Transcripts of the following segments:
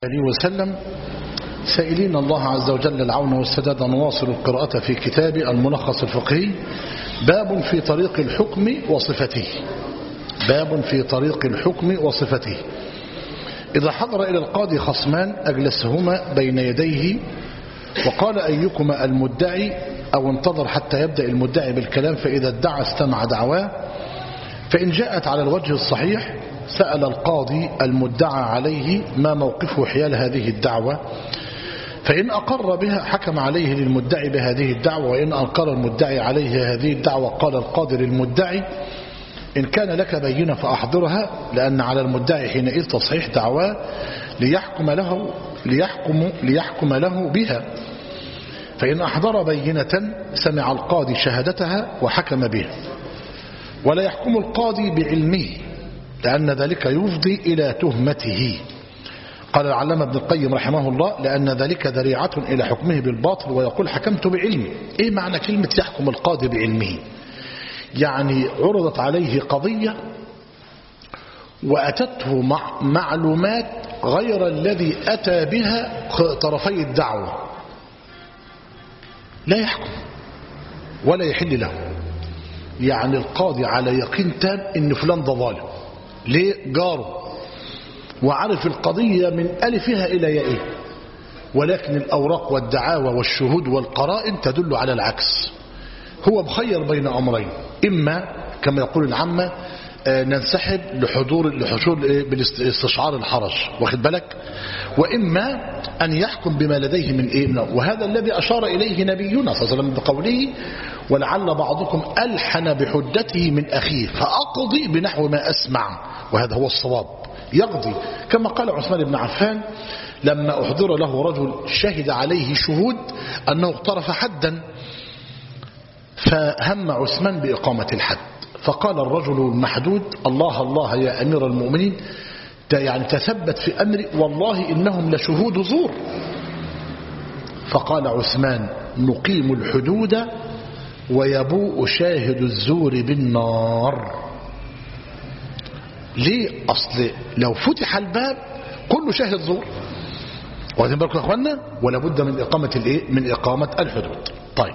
عليه وسلم سائلين الله عز وجل العون والسداد. نواصل القراءة في كتاب الملخص الفقهي. باب في طريق الحكم وصفته. باب في طريق الحكم وصفته. إذا حضر إلى القاضي خصمان أجلسهما بين يديه وقال أيكما المدعي، أو انتظر حتى يبدأ المدعي بالكلام، فإذا ادعى استمع دعواه، فإن جاءت على الوجه الصحيح سأل القاضي المدعى عليه ما موقفه حيال هذه الدعوة، فإن أقر بها حكم عليه للمدعي بهذه الدعوة، وإن أنكر المدعي عليه هذه الدعوة قال القاضي للمدعي إن كان لك بينة فأحضرها، لأن على المدعي حينئذ تصحيح دعواه ليحكم له بها. فإن أحضر بينة سمع القاضي شهادتها وحكم بها، ولا يحكم القاضي بعلمه لأن ذلك يفضي إلى تهمته. قال العلامة ابن القيم رحمه الله لأن ذلك ذريعة إلى حكمه بالباطل، ويقول حكمت بعلمي. إيه معنى كلمة يحكم القاضي بعلمه؟ يعني عرضت عليه قضية وأتته معلومات غير الذي أتى بها طرفي الدعوة، لا يحكم ولا يحل له. يعني القاضي على يقين تام إن فلان ده ظالم، ليه؟ جاره وعرف القضية من ألفها إلى يائها، ولكن الأوراق والدعاوى والشهود والقرائن تدل على العكس. هو مخير بين أمرين، إما كما يقول العامة ننسحب لحضور بالاستشعار الحرج، واخد بالك، وإما أن يحكم بما لديه من إيه. وهذا الذي أشار إليه نبينا صلى الله عليه وسلم بقوله ولعل بعضكم ألحن بحجته من أخيه فأقضي بنحو ما أسمع، وهذا هو الصواب. يقضي كما قال عثمان بن عفان لما أحضر له رجل شهد عليه شهود أنه اقترف حدا، فهم عثمان بإقامة الحد، فقال الرجل المحدود الله الله يا أمير المؤمنين، يعني تثبت في أمري، والله إنهم لشهود زور. فقال عثمان نقيم الحدود ويبوء شاهد الزور بالنار. ليه؟ أصل لو فتح الباب كل شاهد زور، واخدين بالكم يا اخوانا، ولا بد من إقامة الايه؟ من إقامة الحدود. طيب،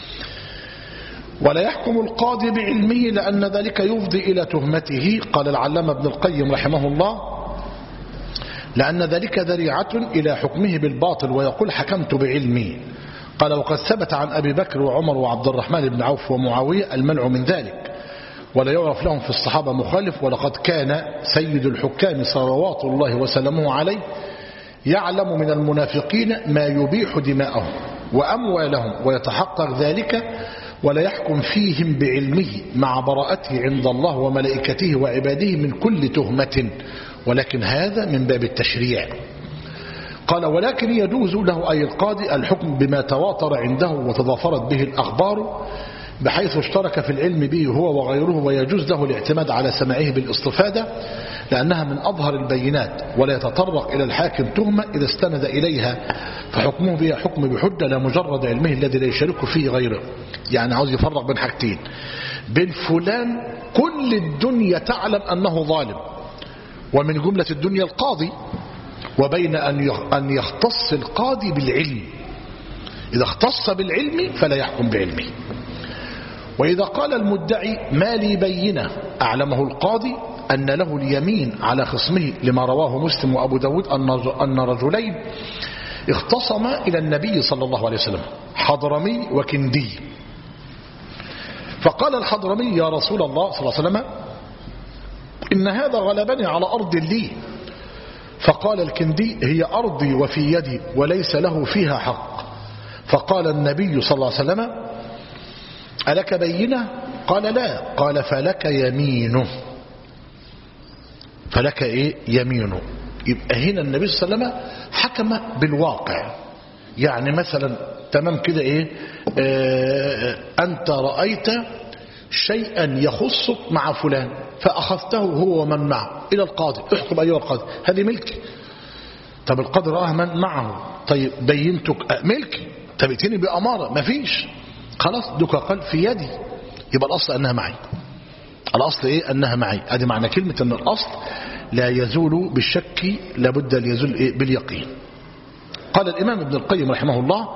ولا يحكم القاضي بعلمه لأن ذلك يفضي إلى تهمته. قال العلامة ابن القيم رحمه الله لأن ذلك ذريعة إلى حكمه بالباطل، ويقول حكمت بعلمي. قال وقد ثبت عن أبي بكر وعمر وعبد الرحمن بن عوف ومعاوية المنع من ذلك، ولا يعرف لهم في الصحابة مخالف. ولقد كان سيد الحكام صلوات الله وسلامه عليه يعلم من المنافقين ما يبيح دماءهم وأموالهم ويتحقق ذلك، ولا يحكم فيهم بعلمه مع براءته عند الله وملائكته وعباده من كل تهمة، ولكن هذا من باب التشريع. قال ولكن يجوز له أي القاضي الحكم بما تواتر عنده وتضافرت به الأخبار، بحيث اشترك في العلم به هو وغيره، ويجوز له الاعتماد على سماعه بالاستفادة لأنها من أظهر البينات، ولا يتطرق إلى الحاكم تهمة إذا استند إليها، فحكمه بها حكم بحجة لا مجرد علمه الذي لا يشارك فيه غيره. يعني عاوز يفرق بين حاجتين، بين فلان كل الدنيا تعلم أنه ظالم ومن جملة الدنيا القاضي، وبين أن يختص القاضي بالعلم. إذا اختص بالعلم فلا يحكم بعلمه. وإذا قال المدعي ما لي بينة أعلمه القاضي أن له اليمين على خصمه، لما رواه مسلم وأبو داود أن رجلين اختصما إلى النبي صلى الله عليه وسلم، حضرمي وكندي. فقال الحضرمي يا رسول الله صلى الله عليه وسلم إن هذا غلبني على أرض لي. فقال الكندي هي أرضي وفي يدي وليس له فيها حق. فقال النبي صلى الله عليه وسلم ألك بينة؟ قال لا. قال فلك يمينه. فلك إيه؟ يمينه. يبقى هنا النبي صلى الله عليه وسلم حكم بالواقع. يعني مثلا تمام كده إيه؟ أنت رأيت شيئا يخصك مع فلان فأخذته هو ومن معه إلى القاضي، احكم أيها القاضي هذه ملكي. طب القاضي رآه من معه، طيب بينتك ملكي، طب ائتني بأمارة، مفيش، خلاص دوك قال في يدي، يبقى الأصل أنها معي. الأصل إيه؟ أنها معي. هذه معنى كلمة أن الأصل لا يزول بالشك، لابد أن يزول باليقين. قال الإمام ابن القيم رحمه الله: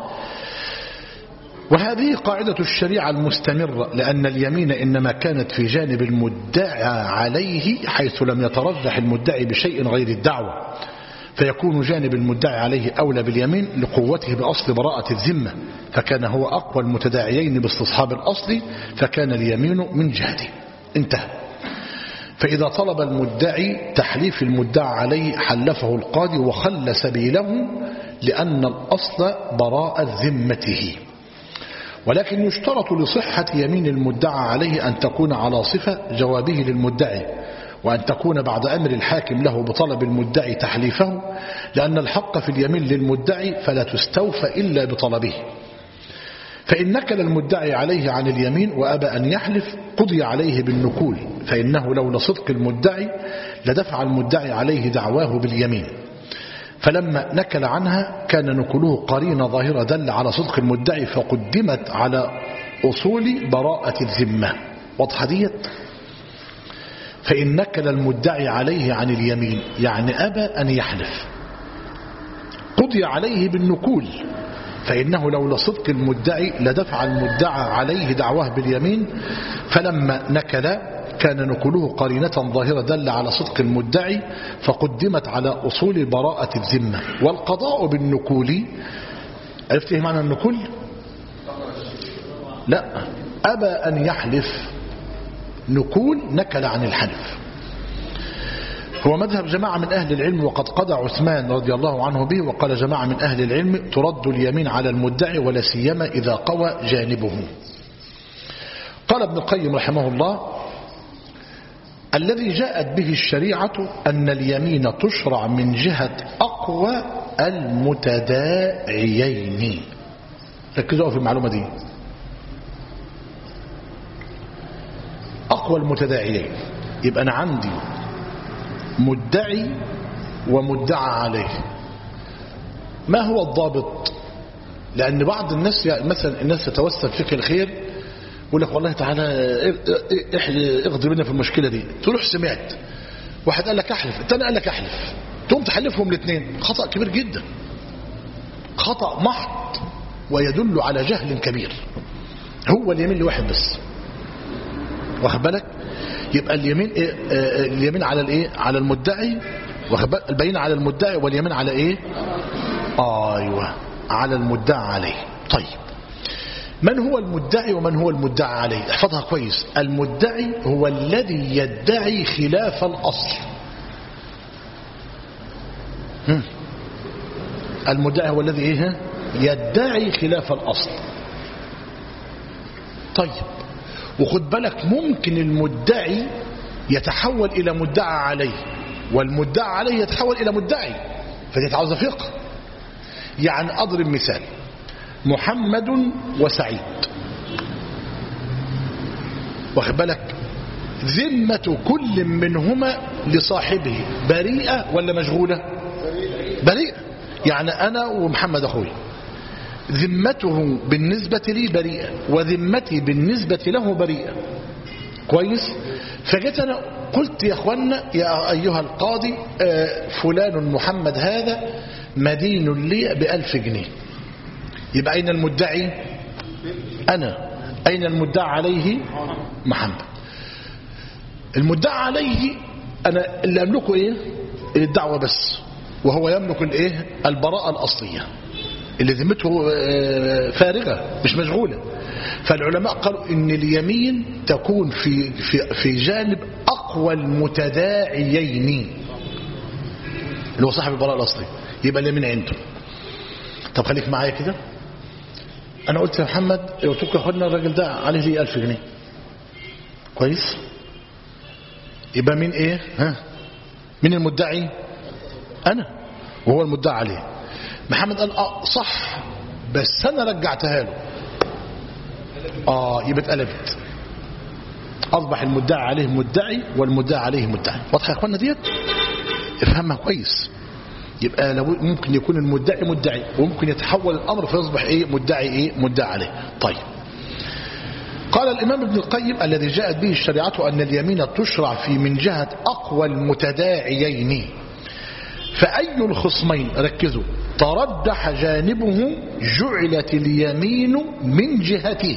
وهذه قاعدة الشريعة المستمرة، لأن اليمين إنما كانت في جانب المدعى عليه حيث لم يترجح المدعي بشيء غير الدعوة، فيكون جانب المدعي عليه أولى باليمين لقوته بأصل براءة الذمة، فكان هو أقوى المتداعيين باستصحاب الأصل، فكان اليمين من جهته. انتهى. فإذا طلب المدعي تحليف المدعى عليه حلفه القاضي وخل سبيله، لأن الأصل براءة ذمته. ولكن يشترط لصحة يمين المدعى عليه أن تكون على صفة جوابه للمدعي، وأن تكون بعد أمر الحاكم له بطلب المدعي تحليفه، لأن الحق في اليمين للمدعي فلا تستوفى إلا بطلبه. فإن نكل المدعي عليه عن اليمين وأبى أن يحلف قضي عليه بالنكول، فإنه لولا صدق المدعي لدفع المدعي عليه دعواه باليمين، فلما نكل عنها كان نكله قرينة ظاهرة دل على صدق المدعي، فقدمت على أصول براءة الذمة. واضحة ديت؟ فإن نكل المدعي عليه عن اليمين يعني أبى أن يحلف قضي عليه بالنكول، فإنه لولا صدق المدعي لدفع المدعى عليه دعواه باليمين، فلما نكل كان نكله قرينة ظاهرة دل على صدق المدعي، فقدمت على أصول براءة الذمة. والقضاء بالنكول، عرفت ايه معنى النكول؟ لا، أبى أن يحلف، نكول نكل عن الحلف. هو مذهب جماعة من أهل العلم، وقد قضى عثمان رضي الله عنه به، وقال جماعة من أهل العلم ترد اليمين على المدعي ولا سيما إذا قوى جانبه. قال ابن القيم رحمه الله: الذي جاءت به الشريعة أن اليمين تشرع من جهة أقوى المتداعيين. ركزوا في المعلومة دي، أقوى المتداعيين. يبقى أنا عندي مدعي ومدعى عليه. ما هو الضابط؟ لأن بعض الناس مثلا الناس تتوسل فيك الخير، يقول لك والله تعالى اغضي بنا في المشكلة دي، تروح سمعت واحد قال لك احلف، الثاني قال لك احلف، تقوم تحلفهم الاثنين. خطأ كبير جدا، خطأ محض، ويدل على جهل كبير. هو اليمين لواحد بس، واخد بالك؟ يبقى اليمين إيه؟ اليمين على الايه؟ على المدعي، واخد بالك؟ البينة على المدعي، واليمين على ايه؟ ايوه، على المدعى عليه. طيب، من هو المدعي ومن هو المدعى عليه؟ احفظها كويس. المدعي هو الذي يدعي خلاف الأصل. المدعي هو الذي ايه؟ يدعي خلاف الأصل. طيب، وخد بالك ممكن المدعي يتحول إلى مدعى عليه، والمدعى عليه يتحول إلى مدعي، فدي تعوز فقه. يعني أضرب مثال: محمد وسعيد، واخد بالك؟ ذمة كل منهما لصاحبه بريئة ولا مشغولة؟ بريئة. يعني أنا ومحمد أخوي ذمته بالنسبة لي بريئة، وذمتي بالنسبة له بريئة. كويس؟ فجيت أنا قلت يا أخوانا يا أيها القاضي، فلان محمد هذا مدين لي ب1000 جنيه. يبقى أين المدعي؟ أنا. أين المدعى عليه؟ محمد. المدعى عليه أنا اللي أملكه إيه؟ الدعوة بس، وهو يملك الإيه؟ البراءة الأصلية اللي ذمته فارغة مش مشغولة. فالعلماء قالوا إن اليمين تكون في جانب أقوى المتداعيين اللي هو صاحب البراءة الأصلية، يبقى اليمين عنده. طب خليك معايا كده. أنا قلت يا محمد، قلت لك يا أخوانا الراجل ده عليه لي 1000 جنيه. كويس؟ يبقى مين إيه؟ ها؟ مين المدعي؟ أنا، وهو المدعى عليه. محمد قال صح، بس أنا رجعتها له. يبقى اتقلبت، أصبح المدعي عليه مدعي والمدعي عليه مدعي. واضحة يا أخوانا ديت؟ افهمها كويس. يبقى لو ممكن يكون المدعي مدعي، وممكن يتحول الأمر فيصبح إيه؟ مدعي إيه؟ مدعي عليه. طيب، قال الإمام ابن القيم الذي جاءت به الشريعة أن اليمين تشرع في من جهة أقوى المتداعيين، فأي الخصمين ركزوا ترجح جانبه جعلت اليمين من جهته.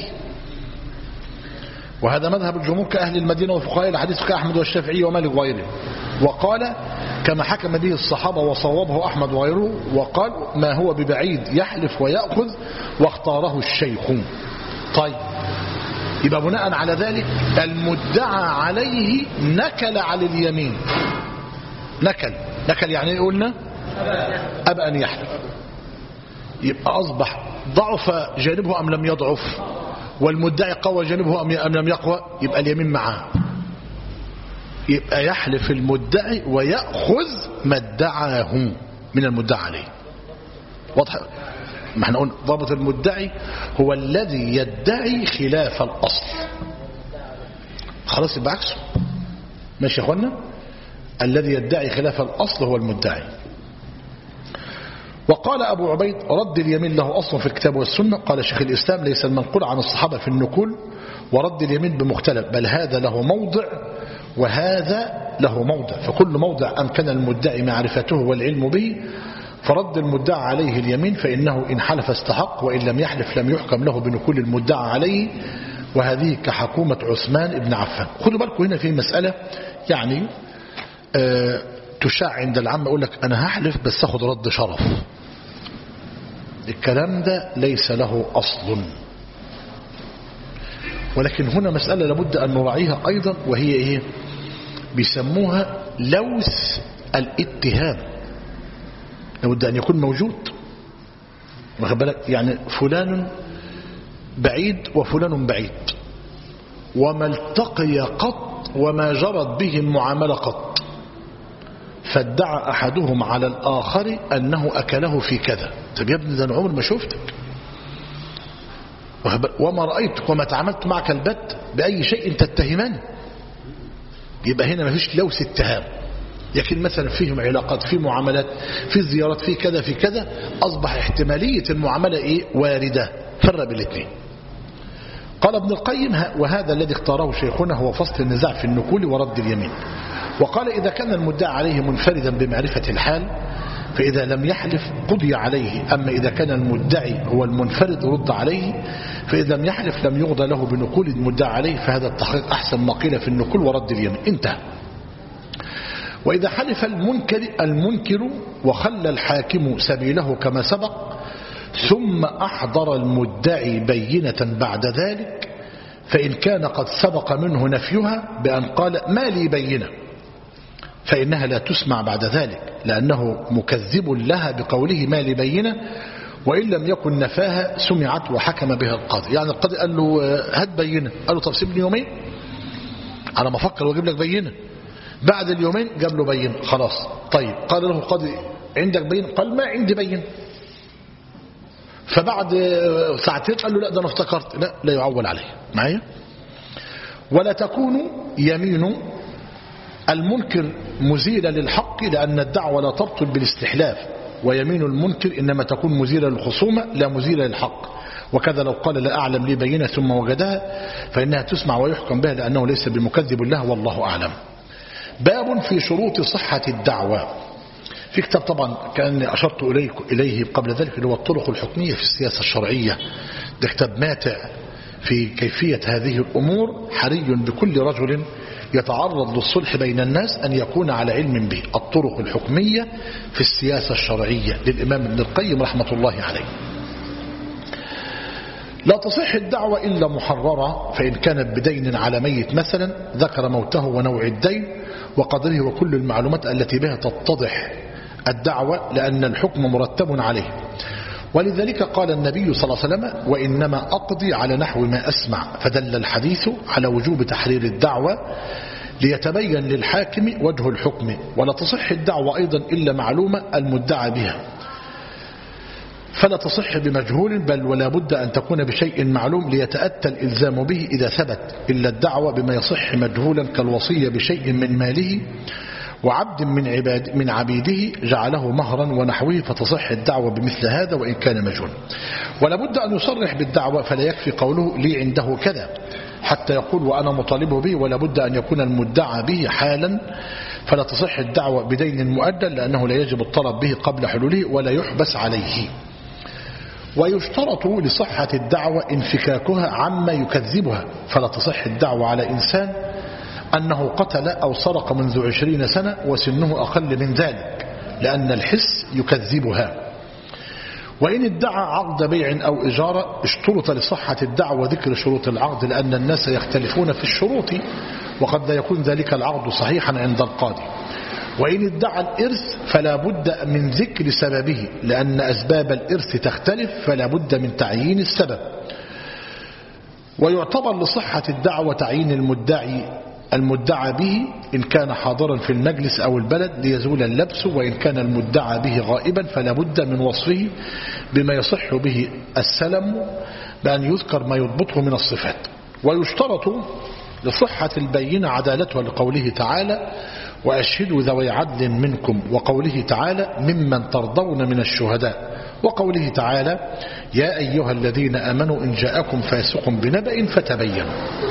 وهذا مذهب الجمهور كأهل المدينة وفقهاء الحديث كأحمد والشافعي ومالك وغيره. وقال كما حكم به الصحابة وصوابه أحمد وغيره، وقال ما هو ببعيد يحلف ويأخذ واختاره الشيخ. طيب يبقى بناء على ذلك المدعى عليه نكل على اليمين. نكل يعني قلنا أبى أن يحلف، يبقى أصبح ضعف جانبه أم لم يضعف، والمدعي قوى جانبه أم لم يقوى، يبقى اليمين معاه، يبقى يحلف المدعي ويأخذ ما ادعاه من المدعى عليه. واضح؟ ما احنا قلنا ضابط المدعي هو الذي يدعي خلاف الأصل. خلاص يبقى عكسه. ماشي يا اخوانا؟ الذي يدعي خلاف الأصل هو المدعي. وقال أبو عبيد رد اليمين له أصل في الكتاب والسنة. قال شيخ الإسلام ليس المنقول عن الصحابة في النقول ورد اليمين بمختلف، بل هذا له موضع وهذا له موضع، فكل موضع أمكن المدعي معرفته والعلم به فرد المدعى عليه اليمين، فإنه إن حلف استحق وإن لم يحلف لم يحكم له بنقول المدعى عليه، وهذه كحكومة عثمان بن عفان. خدوا بالكم هنا في مسألة يعني تشاع عند العامة، يقول لك أنا هحلف بس أخذ رد شرف. الكلام ده ليس له أصل، ولكن هنا مسألة لابد أن نراعيها أيضا، وهي إيه؟ بيسموها لوث الاتهام، لابد أن يكون موجود. واخد بالك؟ يعني فلان بعيد وفلان بعيد وما التقي قط وما جرت به المعاملة قط، فادعى أحدهم على الآخر أنه أكله في كذا. طب يا ابني ده أنا عمر ما شفتك وما رأيتك وما تعاملت معك البت بأي شيء تتهمني. يبقى هنا ما فيش لوث اتهام، لكن مثلا فيهم علاقات، في معاملات، في زيارات، في كذا في كذا، أصبح احتمالية المعاملة إيه؟ واردة. فرق بالاثنين. قال ابن القيم وهذا الذي اختاره شيخنا هو فصل النزاع في النقول ورد اليمين. وقال إذا كان المدعى عليه منفردا بمعرفة الحال فإذا لم يحلف قضي عليه، أما إذا كان المدعي هو المنفرد رد عليه، فإذا لم يحلف لم يقضى له بنقول المدعى عليه، فهذا التحقيق أحسن ما قيل في النقول ورد اليمين. انتهى. وإذا حلف المنكر وخلى الحاكم سبيله كما سبق ثم أحضر المدعي بينة بعد ذلك، فإن كان قد سبق منه نفيها بأن قال ما لي بينة، فإنها لا تسمع بعد ذلك لأنه مكذب لها بقوله ما لي بينة، وإن لم يكن نفاها سمعت وحكم بها القاضي. يعني القاضي قال له هات بينة، قال له طب سيبني يومين على ما أفكر وأجيب لك بينة. بعد اليومين جاب له بينة، خلاص. طيب قال له القاضي عندك بينة؟ قال ما عندي بينة. فبعد ساعتين قال له لا ده أنا افتكرت. لا يعول عليه معايا. ولا تكون يمين المنكر مزيلة للحق لأن الدعوة لا تبطل بالاستحلاف، ويمين المنكر إنما تكون مزيلة للخصومة لا مزيلة للحق. وكذا لو قال لا أعلم لي بينة ثم وجدها فإنها تسمع ويحكم بها لأنه ليس بمكذب له والله أعلم. باب في شروط صحة الدعوة. في كتاب طبعا كان أشرت إليه قبل ذلك اللي هو الطرق الحكمية في السياسة الشرعية. ده كتاب ماتع في كيفية هذه الأمور، حري بكل رجل يتعرض للصلح بين الناس أن يكون على علم به. الطرق الحكمية في السياسة الشرعية للإمام ابن القيم رحمة الله عليه. لا تصح الدعوة إلا محررة، فإن كانت بدين على ميت مثلا ذكر موته ونوع الدين وقدره وكل المعلومات التي بها تتضح الدعوة لأن الحكم مرتب عليه. ولذلك قال النبي صلى الله عليه وسلم وإنما أقضي على نحو ما أسمع، فدل الحديث على وجوب تحرير الدعوة ليتبين للحاكم وجه الحكم. ولا تصح الدعوة أيضا إلا معلومة المدعى بها، فلا تصح بمجهول بل ولا بد أن تكون بشيء معلوم ليتأتى الإلزام به إذا ثبت، إلا الدعوة بما يصح مجهولا كالوصية بشيء من ماله وعبد من عبيده جعله مهرا ونحوه، فتصح الدعوة بمثل هذا وإن كان مجهولا. ولا بد أن يصرح بالدعوة، فلا يكفي قوله لي عنده كذا حتى يقول وأنا مطالب به، ولا بد أن يكون المدعى به حالا، فلا تصح الدعوة بدين مؤجل لأنه لا يجب الطلب به قبل حلوله ولا يحبس عليه. ويشترط لصحة الدعوة انفكاكها عما يكذبها، فلا تصح الدعوة على إنسان أنه قتل أو سرق منذ 20 سنة وسنه أقل من ذلك، لأن الحس يكذبها. وإن ادعى عقد بيع أو إجارة اشترط لصحة الدعوة ذكر شروط العقد، لأن الناس يختلفون في الشروط وقد لا يكون ذلك العقد صحيحا عند القاضي. وإن ادعى الإرث فلا بد من ذكر سببه، لأن أسباب الإرث تختلف فلا بد من تعيين السبب. ويعتبر لصحة الدعوة تعيين المدعى به إن كان حاضرا في المجلس أو البلد ليزول اللبس، وإن كان المدعى به غائبا فلا بد من وصفه بما يصح به السلم بأن يذكر ما يضبطه من الصفات. ويشترط لصحة البينة عدالتها لقوله تعالى وأشهدوا ذوي عدل منكم، وقوله تعالى ممن ترضون من الشهداء، وقوله تعالى يا أيها الذين آمنوا إن جاءكم فاسق بنبأ فتبينوا.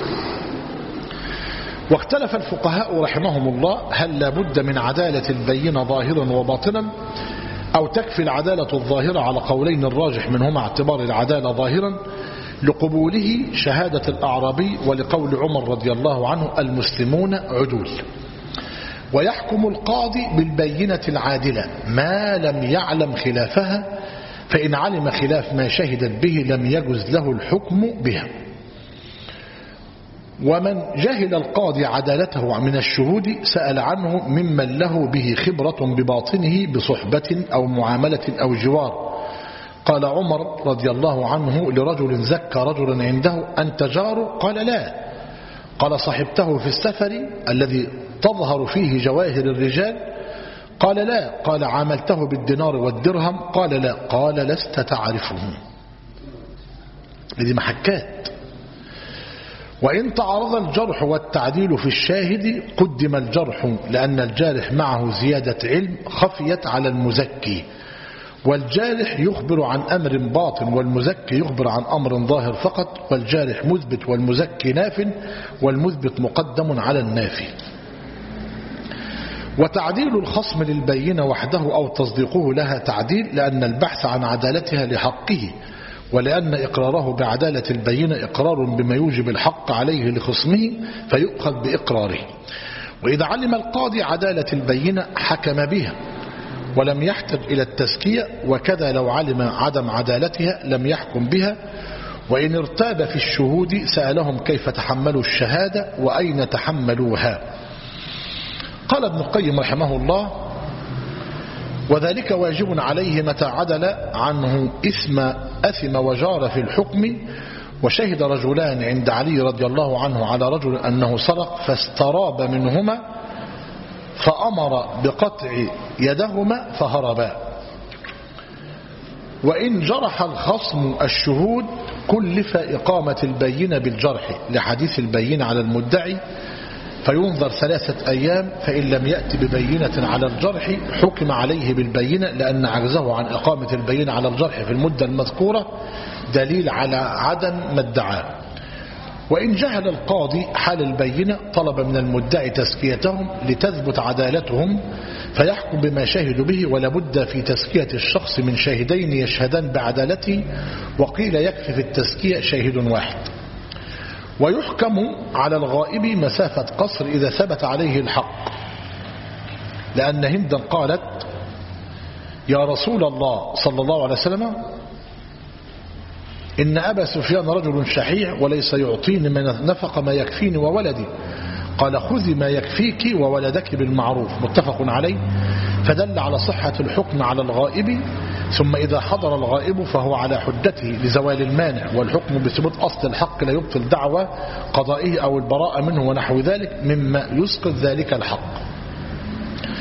واختلف الفقهاء رحمهم الله هل لا بد من عدالة البينة ظاهرا وباطنا أو تكفي العدالة الظاهرة على قولين الراجح منهما اعتبار العدالة ظاهرا لقبوله شهادة الأعرابي ولقول عمر رضي الله عنه المسلمون عدول. ويحكم القاضي بالبينة العادلة ما لم يعلم خلافها، فإن علم خلاف ما شهدت به لم يجز له الحكم بها. ومن جهل القاضي عدالته من الشهود سأل عنه ممن له به خبرة بباطنه بصحبة أو معاملة أو جوار. قال عمر رضي الله عنه لرجل زكى رجلا عنده أنت جاره؟ قال لا. قال صحبته في السفر الذي تظهر فيه جواهر الرجال؟ قال لا. قال عاملته بالدينار والدرهم؟ قال لا. قال لست تعرفه. هذه محكات. وإن تعارض الجرح والتعديل في الشاهد قدم الجرح، لأن الجارح معه زيادة علم خفيت على المزكي، والجارح يخبر عن أمر باطن والمزكي يخبر عن أمر ظاهر فقط، والجارح مثبت والمزكي ناف، والمثبت مقدم على النافي. وتعديل الخصم للبينة وحده أو تصديقه لها تعديل، لأن البحث عن عدالتها لحقه، ولأن إقراره بعدالة البينة إقرار بما يوجب الحق عليه لخصمه فيؤخذ بإقراره. وإذا علم القاضي عدالة البينة حكم بها ولم يحتج إلى التزكية، وكذا لو علم عدم عدالتها لم يحكم بها. وإن ارتاب في الشهود سألهم كيف تحملوا الشهادة وأين تحملوها. قال ابن القيم رحمه الله وذلك واجب عليه متى عدل عنه أثم وجار في الحكم. وشهد رجلان عند علي رضي الله عنه على رجل أنه سرق فاستراب منهما فأمر بقطع يدهما فهربا. وإن جرح الخصم الشهود كلف إقامة البينة بالجرح لحديث البينة على المدعي، فينظر 3 أيام، فإن لم يأتي ببينة على الجرح حكم عليه بالبينة، لأن عجزه عن إقامة البينة على الجرح في المدة المذكورة دليل على عدم ما ادعاه. وإن جهل القاضي حال البينة طلب من المدعي تزكيتهم لتثبت عدالتهم فيحكم بما شهدوا به، ولا بد في تزكية الشخص من شاهدين يشهدان بعدالته، وقيل يكفي في التزكية شاهد واحد. ويحكم على الغائب مسافة قصر إذا ثبت عليه الحق، لأن هندا قالت يا رسول الله صلى الله عليه وسلم إن أبا سفيان رجل شحيح وليس يعطيني من نفق ما يكفيني وولدي. قال خذي ما يكفيك وولدك بالمعروف، متفق عليه. فدل على صحة الحكم على الغائب. ثم إذا حضر الغائب فهو على حجته لزوال المانع، والحكم بثبوت أصل الحق لا يبطل دعوى قضائه أو البراءة منه ونحو ذلك مما يسقط ذلك الحق.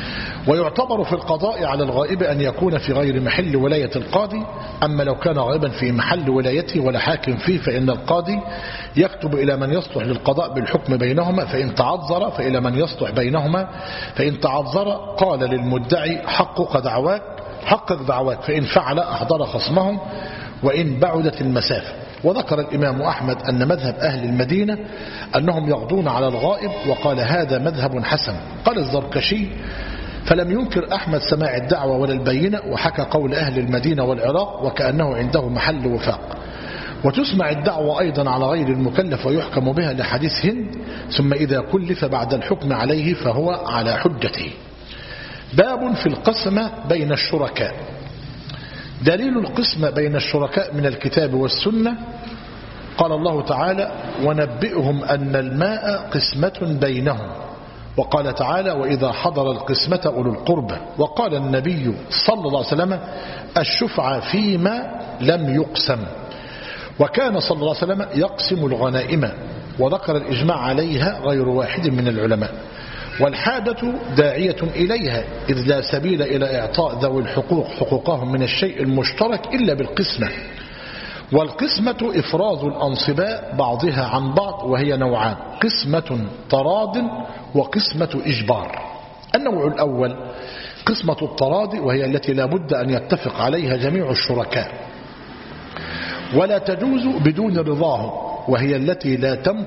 ويعتبر في القضاء على الغائب أن يكون في غير محل ولاية القاضي. أما لو كان غائبا في محل ولايته ولا حاكم فيه فإن القاضي يكتب إلى من يصلح للقضاء بالحكم بينهما فإن تعذر فإلى من يصلح بينهما فإن تعذر قال للمدعي حقق دعواك فإن فعل أحضر خصمهم وإن بعدت المسافة. وذكر الإمام أحمد أن مذهب أهل المدينة أنهم يقضون على الغائب وقال هذا مذهب حسن. قال الزركشي فلم ينكر أحمد سماع الدعوة ولا البينة وحكى قول أهل المدينة والعراق وكأنه عنده محل وفاق. وتسمع الدعوة أيضا على غير المكلف ويحكم بها لحديث هند ثم إذا كلف بعد الحكم عليه فهو على حجته. باب في القسمة بين الشركاء. دليل القسمة بين الشركاء من الكتاب والسنة قال الله تعالى ونبئهم أن الماء قسمة بينهم. وقال تعالى وإذا حضر القسمة أولو القربى. وقال النبي صلى الله عليه وسلم الشفعة فيما لم يقسم. وكان صلى الله عليه وسلم يقسم الغنائم وذكر الإجماع عليها غير واحد من العلماء. والحاجة داعية إليها إذ لا سبيل إلى إعطاء ذوي الحقوق حقوقهم من الشيء المشترك إلا بالقسمة. والقسمة إفراز الأنصباء بعضها عن بعض وهي نوعان قسمة تراض وقسمة إجبار. النوع الأول قسمة التراض وهي التي لا بد أن يتفق عليها جميع الشركاء ولا تجوز بدون رضاهم وهي التي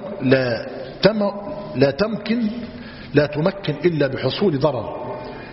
لا تمكن إلا بحصول ضرر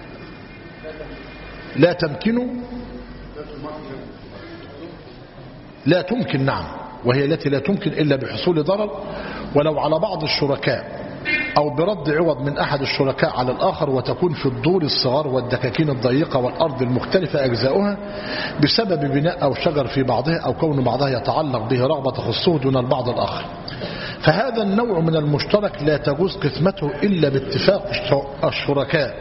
لا تمكن نعم وهي التي لا تمكن إلا بحصول ضرر ولو على بعض الشركاء أو برد عوض من أحد الشركاء على الآخر وتكون في الدور الصغار والدكاكين الضيقة والأرض المختلفة أجزاؤها بسبب بناء أو شجر في بعضها أو كون بعضها يتعلق به رغبة تخصه دون البعض الآخر. فهذا النوع من المشترك لا تجوز قسمته إلا باتفاق الشركاء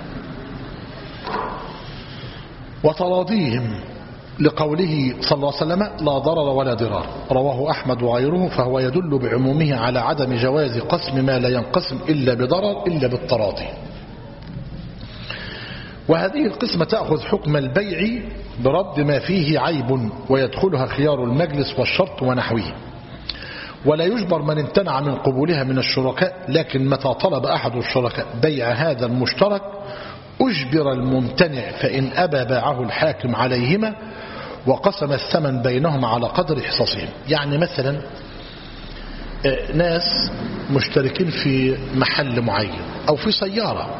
وتراضيهم لقوله صلى الله عليه وسلم لا ضرر ولا ضرار رواه أحمد وغيره فهو يدل بعمومه على عدم جواز قسم ما لا ينقسم إلا بضرر إلا بالتراضي. وهذه القسمة تأخذ حكم البيع برد ما فيه عيب ويدخلها خيار المجلس والشرط ونحوه. ولا يجبر من امتنع من قبولها من الشركاء لكن متى طلب أحد الشركاء بيع هذا المشترك أجبر الممتنع فإن أبى باعه الحاكم عليهما وقسم الثمن بينهم على قدر حصصهم. يعني مثلا ناس مشتركين في محل معين أو في سيارة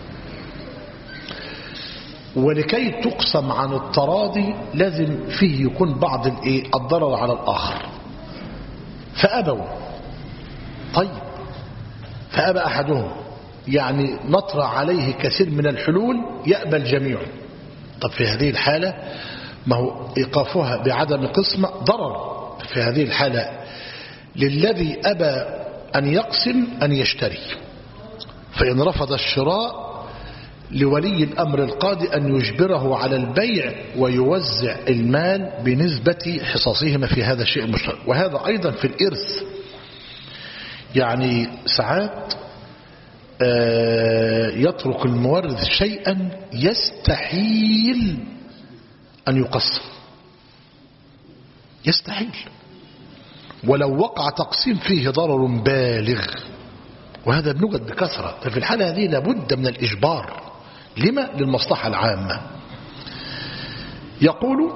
ولكي تقسم عن التراضي لازم فيه يكون بعض الضرر على الآخر فأبوا. طيب فأبى أحدهم يعني نطرح عليه كثير من الحلول يأبى الجميع. طب في هذه الحالة ما هو إيقافها بعدم قسمة ضرر. في هذه الحالة للذي أبى أن يقسم أن يشتري فإن رفض الشراء لولي الأمر القاضي أن يجبره على البيع ويوزع المال بنسبة حصصهما في هذا الشيء المشترك. وهذا أيضا في الإرث يعني ساعات يترك المورث شيئا يستحيل أن يقسم يستحيل ولو وقع تقسيم فيه ضرر بالغ وهذا بنوجد بكثرة. ففي الحالة هذه لابد من الإجبار لما للمصلحة العامة. يقول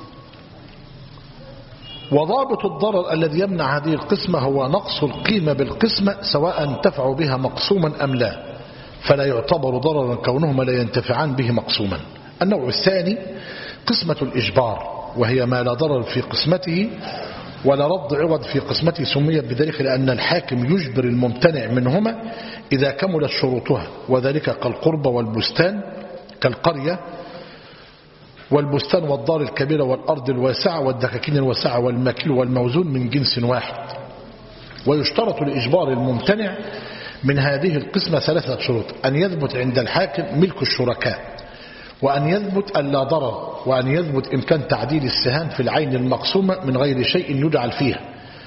وضابط الضرر الذي يمنع هذه القسمة هو نقص القيمة بالقسمة سواء انتفعوا بها مقسوما أم لا فلا يعتبر ضررا كونهما لا ينتفعان به مقسوما. النوع الثاني قسمة الإجبار وهي ما لا ضرر في قسمته ولا رد عوض في قسمته سميت بذلك لأن الحاكم يجبر الممتنع منهما إذا كملت شروطها وذلك كالقربة والبستان كالقرية والبستان والدار الكبيرة والأرض الواسعة والدكاكين الواسعة والمكيل والموزون من جنس واحد. ويشترط لإجبار الممتنع من هذه القسمة 3 شروط: أن يثبت عند الحاكم ملك الشركاء وأن يثبت أن لا ضرر وأن يثبت إمكان تعديل السهام في العين المقسومة من غير شيء يجعل فيها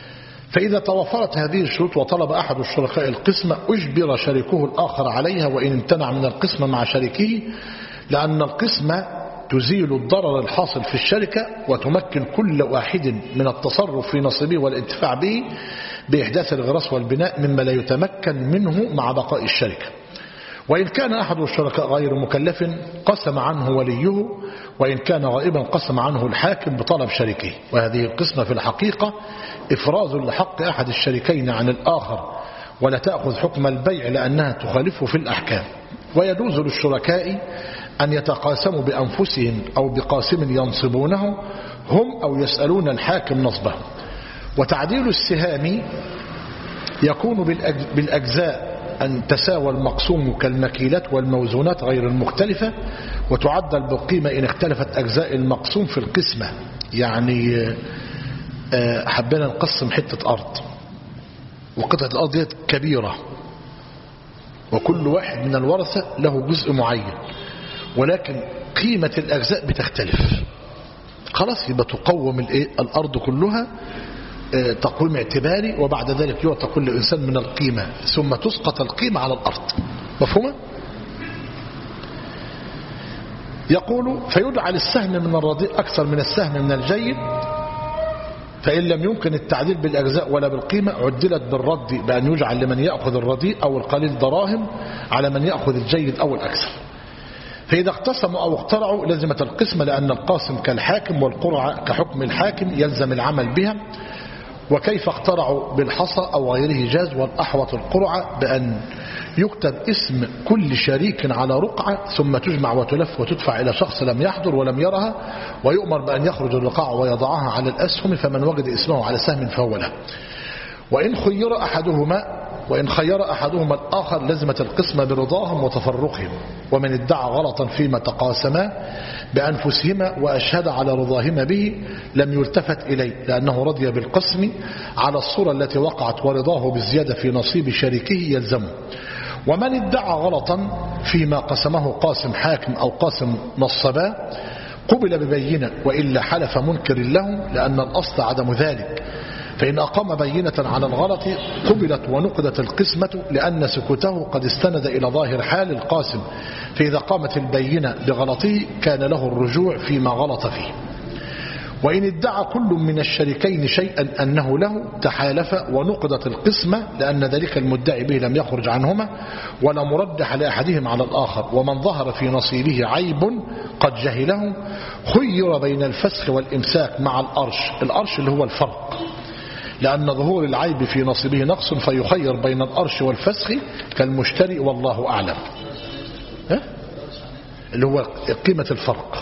فإذا توفرت هذه الشروط وطلب أحد الشركاء القسمة أجبر شريكه الآخر عليها وإن امتنع من القسمة مع شريكه، لأن القسمة تزيل الضرر الحاصل في الشركة وتمكن كل واحد من التصرف في نصيبه والانتفاع به بإحداث الغرس والبناء مما لا يتمكن منه مع بقاء الشركة. وإن كان أحد الشركاء غير مكلف قسم عنه وليه، وإن كان غائبا قسم عنه الحاكم بطلب شريكه. وهذه القسمة في الحقيقة إفراز لحق أحد الشريكين عن الآخر، ولا تأخذ حكم البيع لأنها تخالفه في الأحكام. ويجوز للشركاء أن يتقاسموا بأنفسهم أو بقاسم ينصبونه هم أو يسألون الحاكم نصبه. وتعديل السهام يكون بالأجزاء أن تساوى المقسوم كالمكيلات والموزونات غير المختلفة، وتعدل بالقيمة إن اختلفت أجزاء المقسوم في القسمة. يعني حبينا نقسم حتة أرض، وقطعة الأرض دي كبيرة، وكل واحد من الورثة له جزء معين، ولكن قيمة الأجزاء بتختلف. خلاص يبقى تقوم الأرض كلها تقويم اعتباري، وبعد ذلك يعطى كل إنسان من القيمة، ثم تسقط القيمة على الأرض. مفهومة؟ يقول فيجعل السهم من الرديء أكثر من السهم من الجيد، فإن لم يمكن التعديل بالأجزاء ولا بالقيمة عدلت بالرد بأن يجعل لمن يأخذ الرديء أو القليل دراهم على من يأخذ الجيد أو الأكثر. فإذا اقتسموا أو اقترعوا لزمت القسمة، لأن القاسم كالحاكم والقرعة كحكم الحاكم يلزم العمل بها. وكيف اقترعوا بالحصى أو غيره جاز، والأحوط القرعة بأن يكتب اسم كل شريك على رقعة ثم تجمع وتلف وتدفع إلى شخص لم يحضر ولم يرها، ويؤمر بأن يخرج الرقاع ويضعها على الأسهم، فمن وجد اسمه على سهم فهو له. وإن خير أحدهما الآخر لزمت القسمة برضاهم وتفرقهم. ومن ادعى غلطا فيما تقاسما بأنفسهما وأشهد على رضاهما به لم يلتفت إليه، لأنه رضي بالقسم على الصورة التي وقعت، ورضاه بالزيادة في نصيب شريكه يلزمه. ومن ادعى غلطا فيما قسمه قاسم حاكم أو قاسم نصبا قبل ببينة، وإلا حلف منكر له، لأن الأصل عدم ذلك. فإن أقام بينة على الغلط قبلت ونقدت القسمة، لأن سكوته قد استند إلى ظاهر حال القاسم، فإذا قامت البينة بغلطه كان له الرجوع فيما غلط فيه. وإن ادعى كل من الشريكين شيئا أنه له تحالف ونقدت القسمة، لأن ذلك المدعي به لم يخرج عنهما ولا مرجح لأحدهم على الآخر. ومن ظهر في نصيبه عيب قد جهله خير بين الفسخ والإمساك مع الأرش اللي هو الفرق، لأن ظهور العيب في نصيبه نقص، فيخير بين الأرش والفسخ كالمشتري، والله أعلم. اللي هو قيمة الفرق.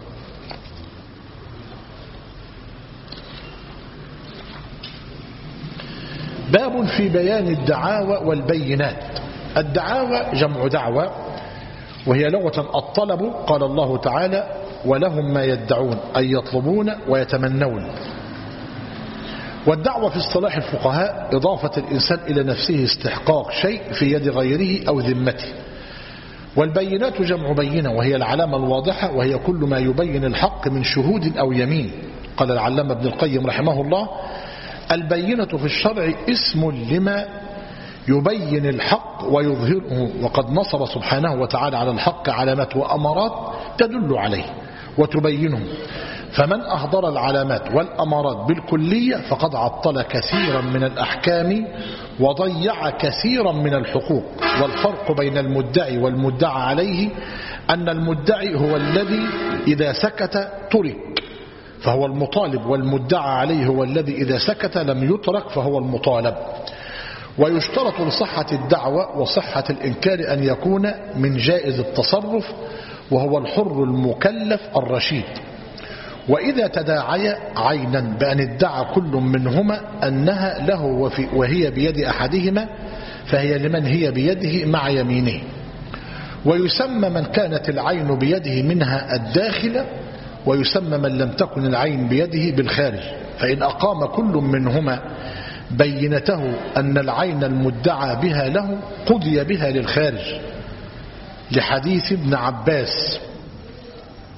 باب في بيان الدعاوى والبينات. الدعاوى جمع دعوى، وهي لغة الطلب. قال الله تعالى ولهم ما يدعون، أي يطلبون ويتمنون. والدعوة في اصطلاح الفقهاء إضافة الإنسان إلى نفسه استحقاق شيء في يد غيره أو ذمته. والبينات جمع بينة، وهي العلامة الواضحة، وهي كل ما يبين الحق من شهود أو يمين. قال العلامة ابن القيم رحمه الله البينة في الشرع اسم لما يبين الحق ويظهره، وقد نصب سبحانه وتعالى على الحق علامات وأمارات تدل عليه وتبينه. فمن أحضر العلامات والأمارات بالكلية فقد عطل كثيرا من الأحكام وضيع كثيرا من الحقوق. والفرق بين المدعي والمدعى عليه أن المدعي هو الذي إذا سكت ترك فهو المطالب، والمدعى عليه هو الذي إذا سكت لم يترك فهو المطالب. ويشترط لصحة الدعوة وصحة الإنكار أن يكون من جائز التصرف، وهو الحر المكلف الرشيد. وإذا تداعي عينا بأن ادعى كل منهما أنها له وهي بيد أحدهما فهي لمن هي بيده مع يمينه. ويسمى من كانت العين بيده منها الداخلة، ويسمى من لم تكن العين بيده بالخارج. فإن أقام كل منهما بينته أن العين المدعى بها له قضي بها للخارج، لحديث ابن عباس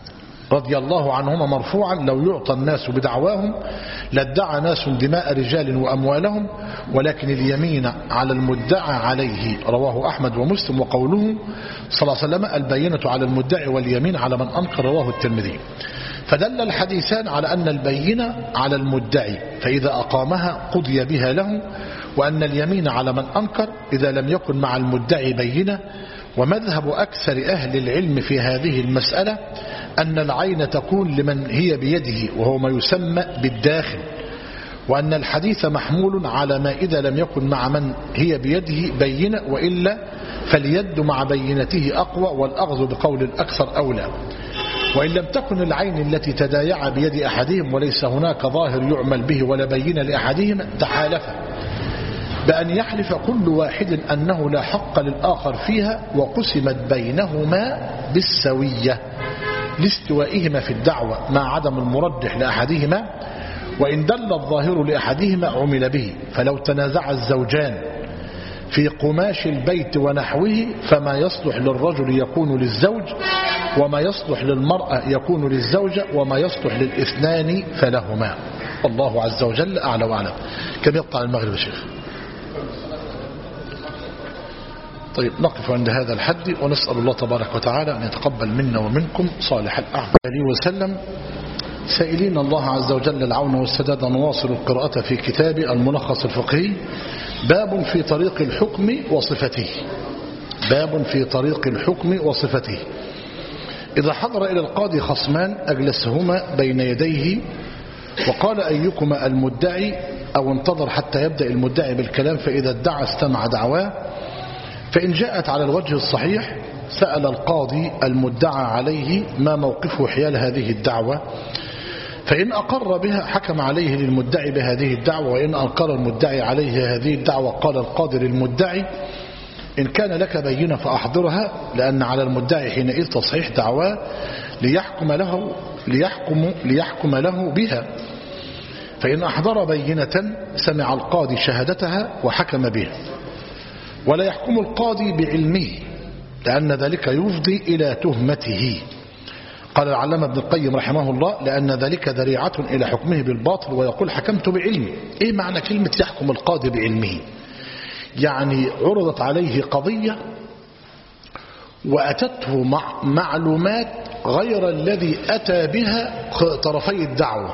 رضي الله عنهما مرفوعا: لو يعطى الناس بدعواهم لادعى ناس دماء رجال وأموالهم، ولكن اليمين على المدعى عليه. رواه أحمد ومسلم. وقوله صلى الله عليه وسلم: البينة على المدعي واليمين على من أنكر. رواه الترمذي. فدل الحديثان على أن البينة على المدعي فإذا أقامها قضي بها له، وأن اليمين على من أنكر إذا لم يكن مع المدعي بينة. ومذهب أكثر أهل العلم في هذه المسألة أن العين تكون لمن هي بيده، وهو ما يسمى بالداخل، وأن الحديث محمول على ما إذا لم يكن مع من هي بيده بينة، وإلا فاليد مع بينته أقوى، والأخذ بقول الأكثر أولى. وإن لم تكن العين التي تدايع بيد أحدهم وليس هناك ظاهر يعمل به ولا بينة لأحدهم، تحالف بأن يحلف كل واحد أنه لا حق للآخر فيها، وقسمت بينهما بالسوية لاستوائهما في الدعوة مع عدم المرجح لأحدهما. وإن دل الظاهر لأحدهما عمل به. فلو تنازع الزوجان في قماش البيت ونحوه، فما يصلح للرجل يكون للزوج، وما يصلح للمرأة يكون للزوجة، وما يصلح للاثنان فلهما. الله عز وجل أعلى وأعلم. كم يقطع المغرب يا شيخ؟ طيب، نقف عند هذا الحد، ونسأل الله تبارك وتعالى أن يتقبل منا ومنكم صالح الأعمال وسلم، سائلين الله عز وجل العون والسداد. نواصل القراءة في كتاب الملخص الفقهي. باب في طريق الحكم وصفته. باب في طريق الحكم وصفته. إذا حضر إلى القاضي خصمان أجلسهما بين يديه وقال: أيكما المدعي؟ أو انتظر حتى يبدأ المدعي بالكلام، فإذا ادعى استمع دعواه. فإن جاءت على الوجه الصحيح سأل القاضي المدعى عليه ما موقفه حيال هذه الدعوة، فإن أقر بها حكم عليه للمدعي بهذه الدعوة، وإن أنكر المدعي عليه هذه الدعوة قال القاضي للمدعي: إن كان لك بينة فأحضرها، لأن على المدعي حينئذ تصحيح دعواه ليحكم له بها. فإن أحضر بينة سمع القاضي شهادتها وحكم بها. ولا يحكم القاضي بعلمه، لأن ذلك يفضي إلى تهمته. قال العلامة ابن القيم رحمه الله: لأن ذلك ذريعة إلى حكمه بالباطل، ويقول: حكمت بعلمي. إيه معنى كلمة يحكم القاضي بعلمه؟ يعني عرضت عليه قضية وأتته معلومات غير الذي أتى بها طرفي الدعوة،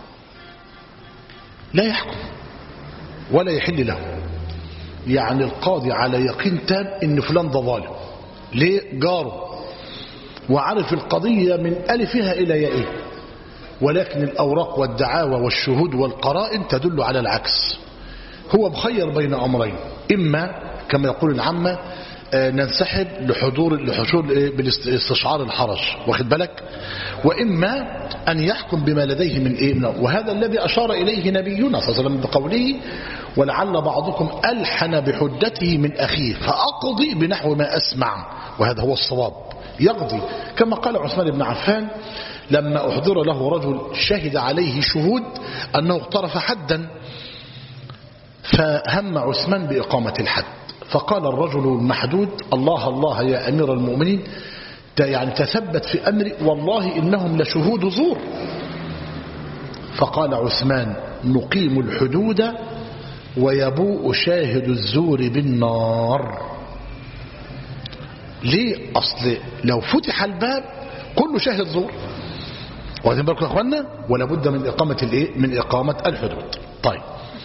لا يحكم ولا يحل له. يعني القاضي على يقين تام ان فلان ده ظالم، ليه؟ جاره وعرف القضية من ألفها إلى يائها، ولكن الأوراق والدعاوى والشهود والقرائن تدل على العكس. هو مخير بين أمرين: إما كما يقول العامة ننسحب لحضور بالاستشعار الحرج، واخد بالك، وإما أن يحكم بما لديه من إيه. وهذا الذي أشار إليه نبينا صلى الله عليه وسلم بقوله: ولعل بعضكم ألحن بحجته من أخيه فأقضي بنحو ما أسمع. وهذا هو الصواب، يقضي كما قال عثمان بن عفان لما أحضر له رجل شهد عليه شهود أنه اقترف حدا، فهم عثمان بإقامة الحد، فقال الرجل المحدود: الله الله يا أمير المؤمنين، يعني تثبت في أمري، والله إنهم لشهود زور. فقال عثمان: نقيم الحدود ويبوء شاهد الزور بالنار. ليه؟ أصل لو فتح الباب كله شاهد زور، واخدين بالكم يا اخوانا، ولا بد من إقامة الايه؟ من إقامة الحدود. طيب،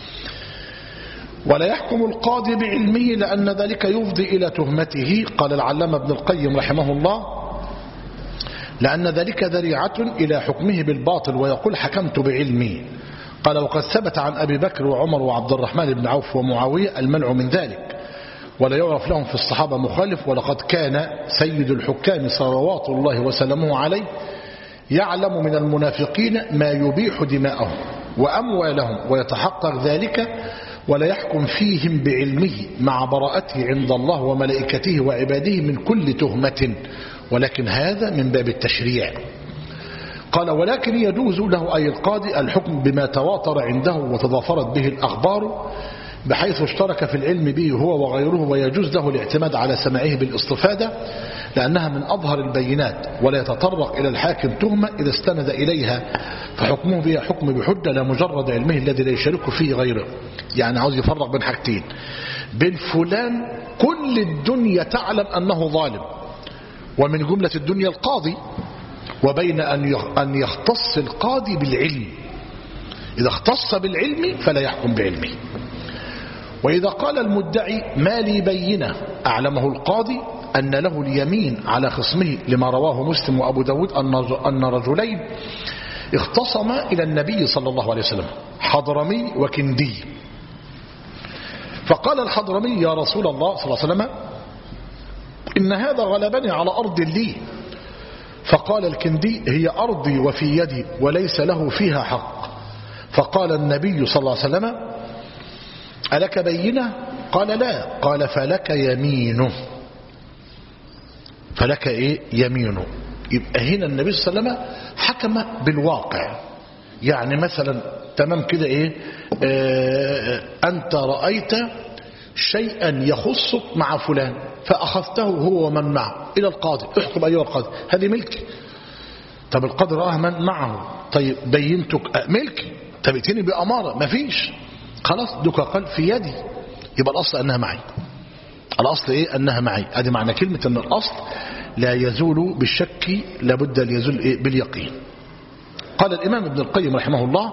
ولا يحكم القاضي بعلمه لأن ذلك يفضي إلى تهمته. قال العلامة ابن القيم رحمه الله: لأن ذلك ذريعة إلى حكمه بالباطل، ويقول: حكمت بعلمي. قال: وقد ثبت عن أبي بكر وعمر وعبد الرحمن بن عوف ومعاوية المنع من ذلك، ولا يعرف لهم في الصحابة مخالف. ولقد كان سيد الحكام صلوات الله وسلامه عليه يعلم من المنافقين ما يبيح دماءهم وأموالهم، ويتحقق ذلك، ولا يحكم فيهم بعلمه مع براءته عند الله وملائكته وعباده من كل تهمة، ولكن هذا من باب التشريع. قال: ولكن يجوز له أي القاضي الحكم بما تواتر عنده وتضافرت به الأخبار، بحيث اشترك في العلم به هو وغيره، ويجوز له الاعتماد على سماعه بالاستفادة لأنها من أظهر البينات، ولا يتطرق إلى الحاكم تهمة إذا استند إليها، فحكمه بها حكم بحجة لا مجرد علمه الذي لا يشارك فيه غيره. يعني عاوز يفرق بين حاجتين، بين فلان كل الدنيا تعلم أنه ظالم ومن جملة الدنيا القاضي، وبين أن يختص القاضي بالعلم. إذا اختص بالعلم فلا يحكم بعلمه. وإذا قال المدعي ما لي بينة أعلمه القاضي أن له اليمين على خصمه، لما رواه مسلم وأبو داود أن رجلين اختصما إلى النبي صلى الله عليه وسلم، حضرمي وكندي، فقال الحضرمي يا رسول الله صلى الله عليه وسلم إن هذا غلبني على أرض لي، فقال الكندي هي أرضي وفي يدي وليس له فيها حق، فقال النبي صلى الله عليه وسلم ألك بينة؟ قال لا، قال فلك يمينه. فلك إيه؟ يمينه. يبقى هنا النبي صلى الله عليه وسلم حكم بالواقع. يعني مثلا تمام كده إيه، أنت رأيت شيئا يخصك مع فلان فأخذته هو ومن معه إلى القاضي، احكم أيها القاضي هذه ملكي. طب القاضي رأى من معه، طيب بينتك ملكي، طب ائتني بأمارة، مفيش، خلاص دوك قال في يدي، يبقى الأصل أنها معي. الأصل إيه؟ أنها معي. هذه معنى كلمة أن الأصل لا يزول بالشك، لابد أن يزول إيه؟ باليقين. قال الإمام ابن القيم رحمه الله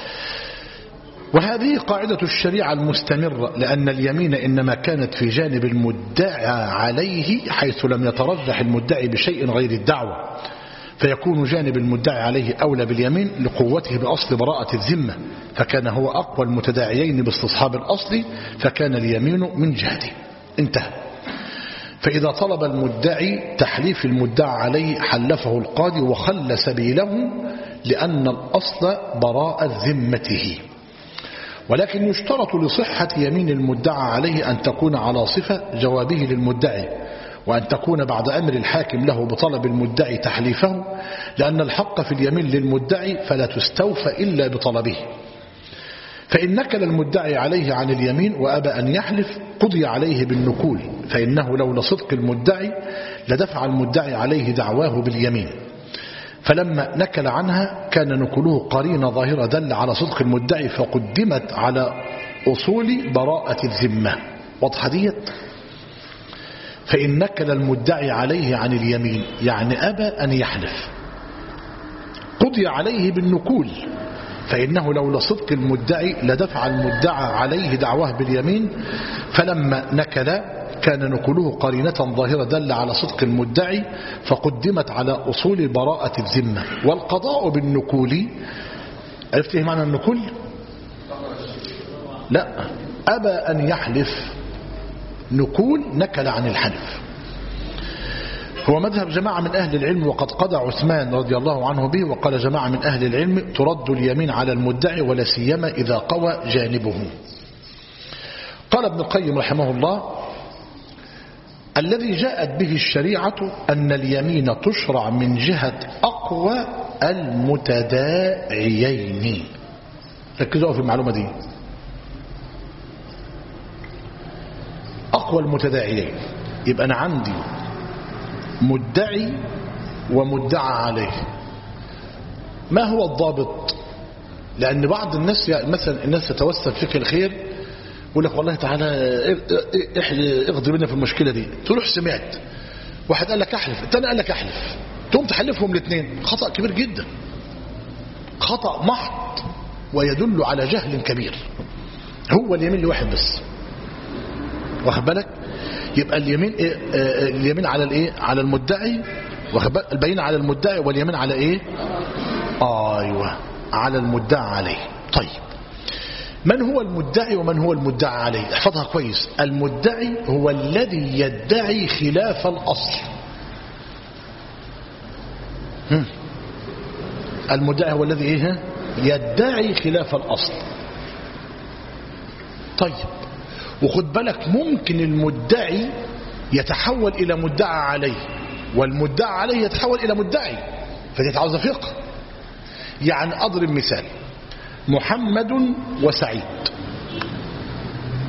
وهذه قاعدة الشريعة المستمرة، لأن اليمين إنما كانت في جانب المدعى عليه حيث لم يترجح المدعي بشيء غير الدعوة، فيكون جانب المدعي عليه أولى باليمين لقوته بأصل براءة الذمة، فكان هو أقوى المتداعيين باستصحاب الأصل، فكان اليمين من جهته. انتهى. فإذا طلب المدعي تحليف المدعى عليه حلفه القاضي وخل سبيله، لأن الأصل براءة ذمته. ولكن يشترط لصحة يمين المدعى عليه أن تكون على صفة جوابه للمدعي، وأن تكون بعد أمر الحاكم له بطلب المدعي تحليفه، لأن الحق في اليمين للمدعي فلا تستوفى إلا بطلبه. فإن نكل المدعي عليه عن اليمين وأبى أن يحلف قضي عليه بالنكول، فإنه لولا صدق المدعي لدفع المدعي عليه دعواه باليمين، فلما نكل عنها كان نكله قرينة ظاهرة دل على صدق المدعي، فقدمت على أصول براءة الذمة. واضحة ديت؟ فإن نكل المدعي عليه عن اليمين يعني أبى أن يحلف قضي عليه بالنكول، فإنه لولا صدق المدعي لدفع المدعى عليه دعواه باليمين، فلما نكل كان نكله قرينة ظاهرة دل على صدق المدعي، فقدمت على أصول براءة الذمة. والقضاء بالنكول، عرفت ايه معنى النكول؟ لا، أبى أن يحلف، نكول نكل عن الحلف. هو مذهب جماعة من أهل العلم، وقد قضى عثمان رضي الله عنه به، وقال جماعة من أهل العلم ترد اليمين على المدعي ولا سيما إذا قوى جانبه. قال ابن القيم رحمه الله الذي جاءت به الشريعة أن اليمين تشرع من جهة أقوى المتداعيين. ركزوا في المعلومة دي، أقوى المتداعيين. يبقى أنا عندي مدعي ومدعى عليه. ما هو الضابط؟ لأن بعض الناس مثلا الناس تتوسل فيك الخير، يقول لك والله تعالى اغضي بنا في المشكلة دي، تروح سمعت واحد قال لك احلف، الثاني قال لك احلف، تقوم تحلفهم الاثنين. خطأ كبير جدا، خطأ محض، ويدل على جهل كبير. هو اليمين لواحد بس، واخد بالك؟ يبقى اليمين إيه؟ اليمين على الايه؟ على المدعي، واخد بالك؟ البينة على المدعي، واليمين على ايه؟ ايوه، على المدعى عليه. طيب من هو المدعي ومن هو المدعى عليه؟ احفظها كويس. المدعي هو الذي يدعي خلاف الأصل. المدعي هو الذي ايه؟ يدعي خلاف الأصل. طيب وخد بالك، ممكن المدعي يتحول إلى مدعى عليه، والمدعى عليه يتحول إلى مدعي، فدي عاوزة فقه. يعني أضرب مثال: محمد وسعيد،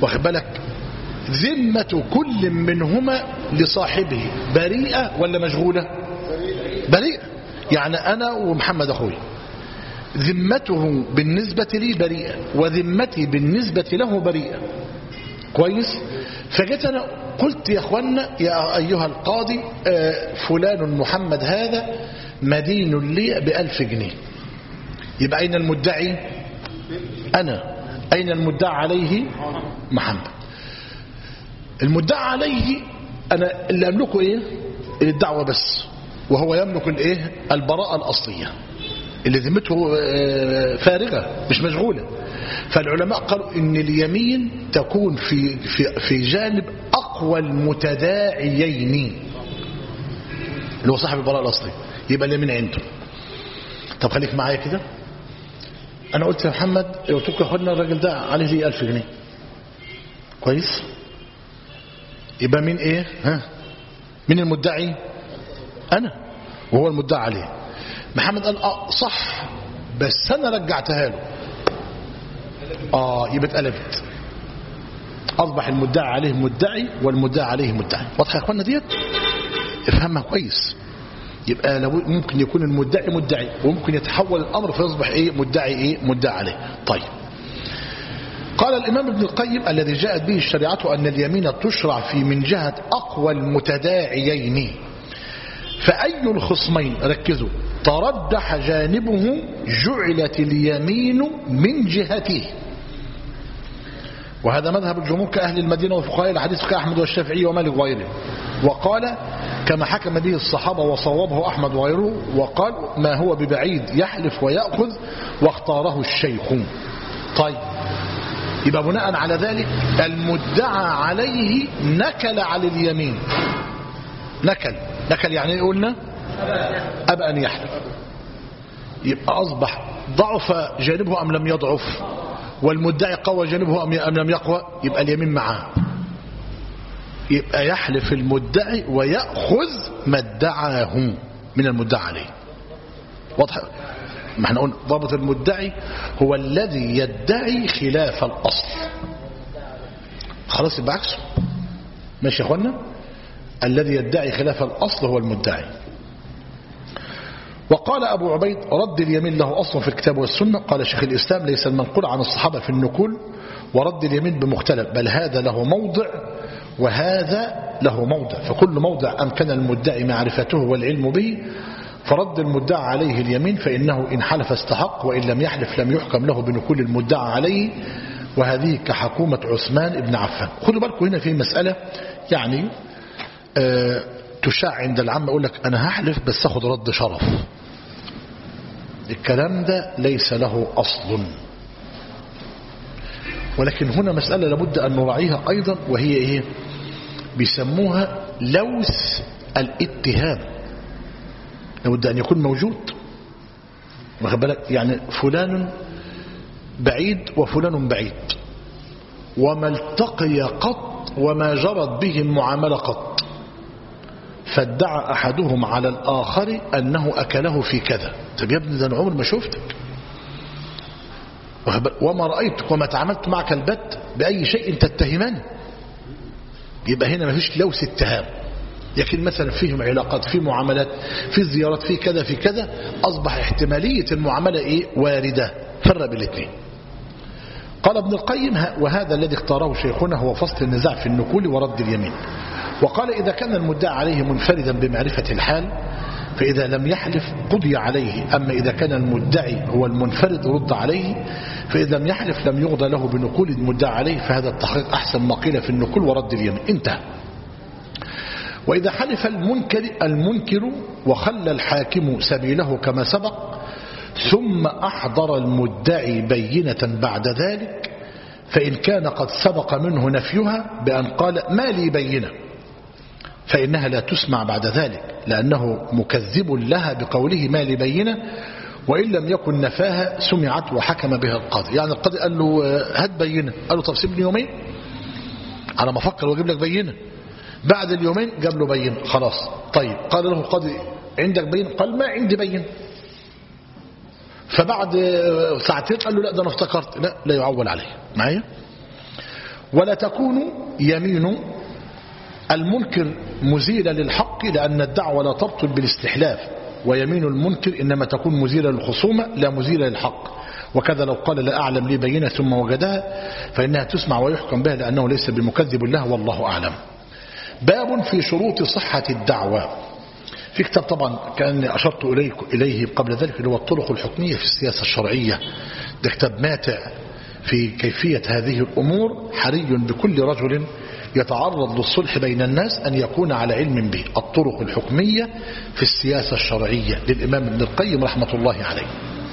واخد بالك ذمة كل منهما لصاحبه بريئة ولا مشغولة؟ بريئة. يعني أنا ومحمد أخوي ذمته بالنسبة لي بريئة وذمتي بالنسبة له بريئة. كويس. فجيت أنا قلت يا أخوانا يا أيها القاضي فلان محمد هذا مدين لي ب1000 جنيه. يبقى أين المدعي؟ أنا. أين المدعى عليه؟ محمد. المدعى عليه أنا اللي أملكه إيه؟ الدعوة بس، وهو يملك الإيه؟ البراءة الأصلية اللي ذمته فارغة مش مشغولة. فالعلماء قالوا إن اليمين تكون في جانب أقوى المتداعيين اللي هو صاحب البراءة الأصلية، يبقى اليمين عنده. طب خليك معايا كده. أنا قلت يا محمد قلت لك يا أخوانا الراجل ده عليه لي 1000 جنيه. كويس. يبقى مين إيه؟ ها؟ مين المدعي؟ أنا، وهو المدعى عليه. محمد قال صح بس أنا رجعتها له. يبقى اتقلبت، أصبح المدعى عليه مدعي والمدعى عليه مدعي. واضح يا أخوانا ديت؟ افهمها كويس. يبقى ممكن يكون المدعي مدعي وممكن يتحول الأمر فيصبح إيه؟ مدعي إيه؟ مدعي عليه. طيب. قال الإمام ابن القيم الذي جاءت به الشريعة أن اليمين تشرع في من جهة أقوى المتداعيين، فأي الخصمين ركزوا ترجح جانبه جعلت اليمين من جهته. وهذا مذهب الجمهور كأهل المدينة وفقهاء الحديث كأحمد والشافعي ومالك وغيره. وقال كما حكم به الصحابة وصوابه أحمد وغيره، وقال ما هو ببعيد يحلف ويأخذ واختاره الشيخ. طيب يبقى بناء على ذلك المدعى عليه نكل على اليمين. نكل يعني قلنا أبى أن يحلف. يبقى أصبح ضعف جانبه أم لم يضعف؟ والمدعي قوى جانبه أم لم يقوى؟ يبقى اليمين معاه. يبقى يحلف المدعي ويأخذ ما ادعاه من المدعى عليه. واضح؟ ما احنا قلنا ضابط المدعي هو الذي يدعي خلاف الأصل. خلاص يبقى عكسه. ماشي يا اخوانا؟ الذي يدعي خلاف الأصل هو المدعي. وقال أبو عبيد رد اليمين له أصل في الكتاب والسنة. قال شيخ الإسلام ليس المنقول عن الصحابة في النقول ورد اليمين بمختلف، بل هذا له موضع وهذا له موضع، فكل موضع أمكن المدعي معرفته والعلم به فرد المدعى عليه اليمين، فإنه إن حلف استحق وإن لم يحلف لم يحكم له بنقول المدعى عليه. وهذه كحكومة عثمان بن عفان. خذوا بالكم هنا في مسألة يعني تشاع عند العامة، يقول لك أنا هحلف بس أخذ رد شرف. الكلام ده ليس له أصل. ولكن هنا مسألة لابد أن نراعيها أيضا، وهي إيه؟ بيسموها لوث الاتهام. لابد أن يكون موجود. واخد بالك؟ يعني فلان بعيد وفلان بعيد وما التقي قط وما جرت به المعاملة قط، فادعى أحدهم على الآخر أنه أكله في كذا. طب يا ابني ده أنا عمر ما شفتك وما رأيتك وما تعاملت معك البت بأي شيء تتهمني. يبقى هنا ما فيش لوث اتهام. لكن مثلا فيهم علاقات، في معاملات، في زيارات، في كذا في كذا، أصبح احتمالية المعاملة إيه؟ واردة. فرق بالاثنين. قال ابن القيم وهذا الذي اختاره شيخنا هو فصل النزاع في النقول ورد اليمين. وقال إذا كان المدعى عليه منفردا بمعرفة الحال فإذا لم يحلف قضي عليه، أما إذا كان المدعي هو المنفرد رد عليه، فإذا لم يحلف لم يقضى له بنقول المدعى عليه، فهذا التحقيق أحسن ما قيل في النقول ورد اليمين. انتهى. وإذا حلف المنكر وخلى الحاكم سبيله كما سبق ثم أحضر المدعي بينة بعد ذلك، فإن كان قد سبق منه نفيها بأن قال ما لي بينة فإنها لا تسمع بعد ذلك لأنه مكذب لها بقوله ما لي بينة، وإن لم يكن نفاها سمعت وحكم بها القاضي. يعني القاضي قال له هات بينة، قال له طب سيبني يومين على ما أفكر وأجيب لك بينة. بعد اليومين جاب له بينة. خلاص طيب. قال له القاضي عندك بينة؟ قال ما عندي بينة. فبعد ساعتين قال له لا ده أنا افتكرت. لا يعول عليه معايا. ولا تكون يمين المنكر مزيلة للحق، لأن الدعوة لا تبطل بالاستحلاف، ويمين المنكر إنما تكون مزيلة للخصومة لا مزيلة للحق. وكذا لو قال لا أعلم لي بينة ثم وجدها فإنها تسمع ويحكم بها لأنه ليس بمكذب له والله أعلم. باب في شروط صحة الدعوة. في كتاب طبعا كأني أشرت إليه قبل ذلك اللي هو الطرق الحكمية في السياسة الشرعية، ده كتاب ماتع في كيفية هذه الأمور. حري بكل رجل يتعرض للصلح بين الناس أن يكون على علم به. الطرق الحكمية في السياسة الشرعية للإمام ابن القيم رحمة الله عليه.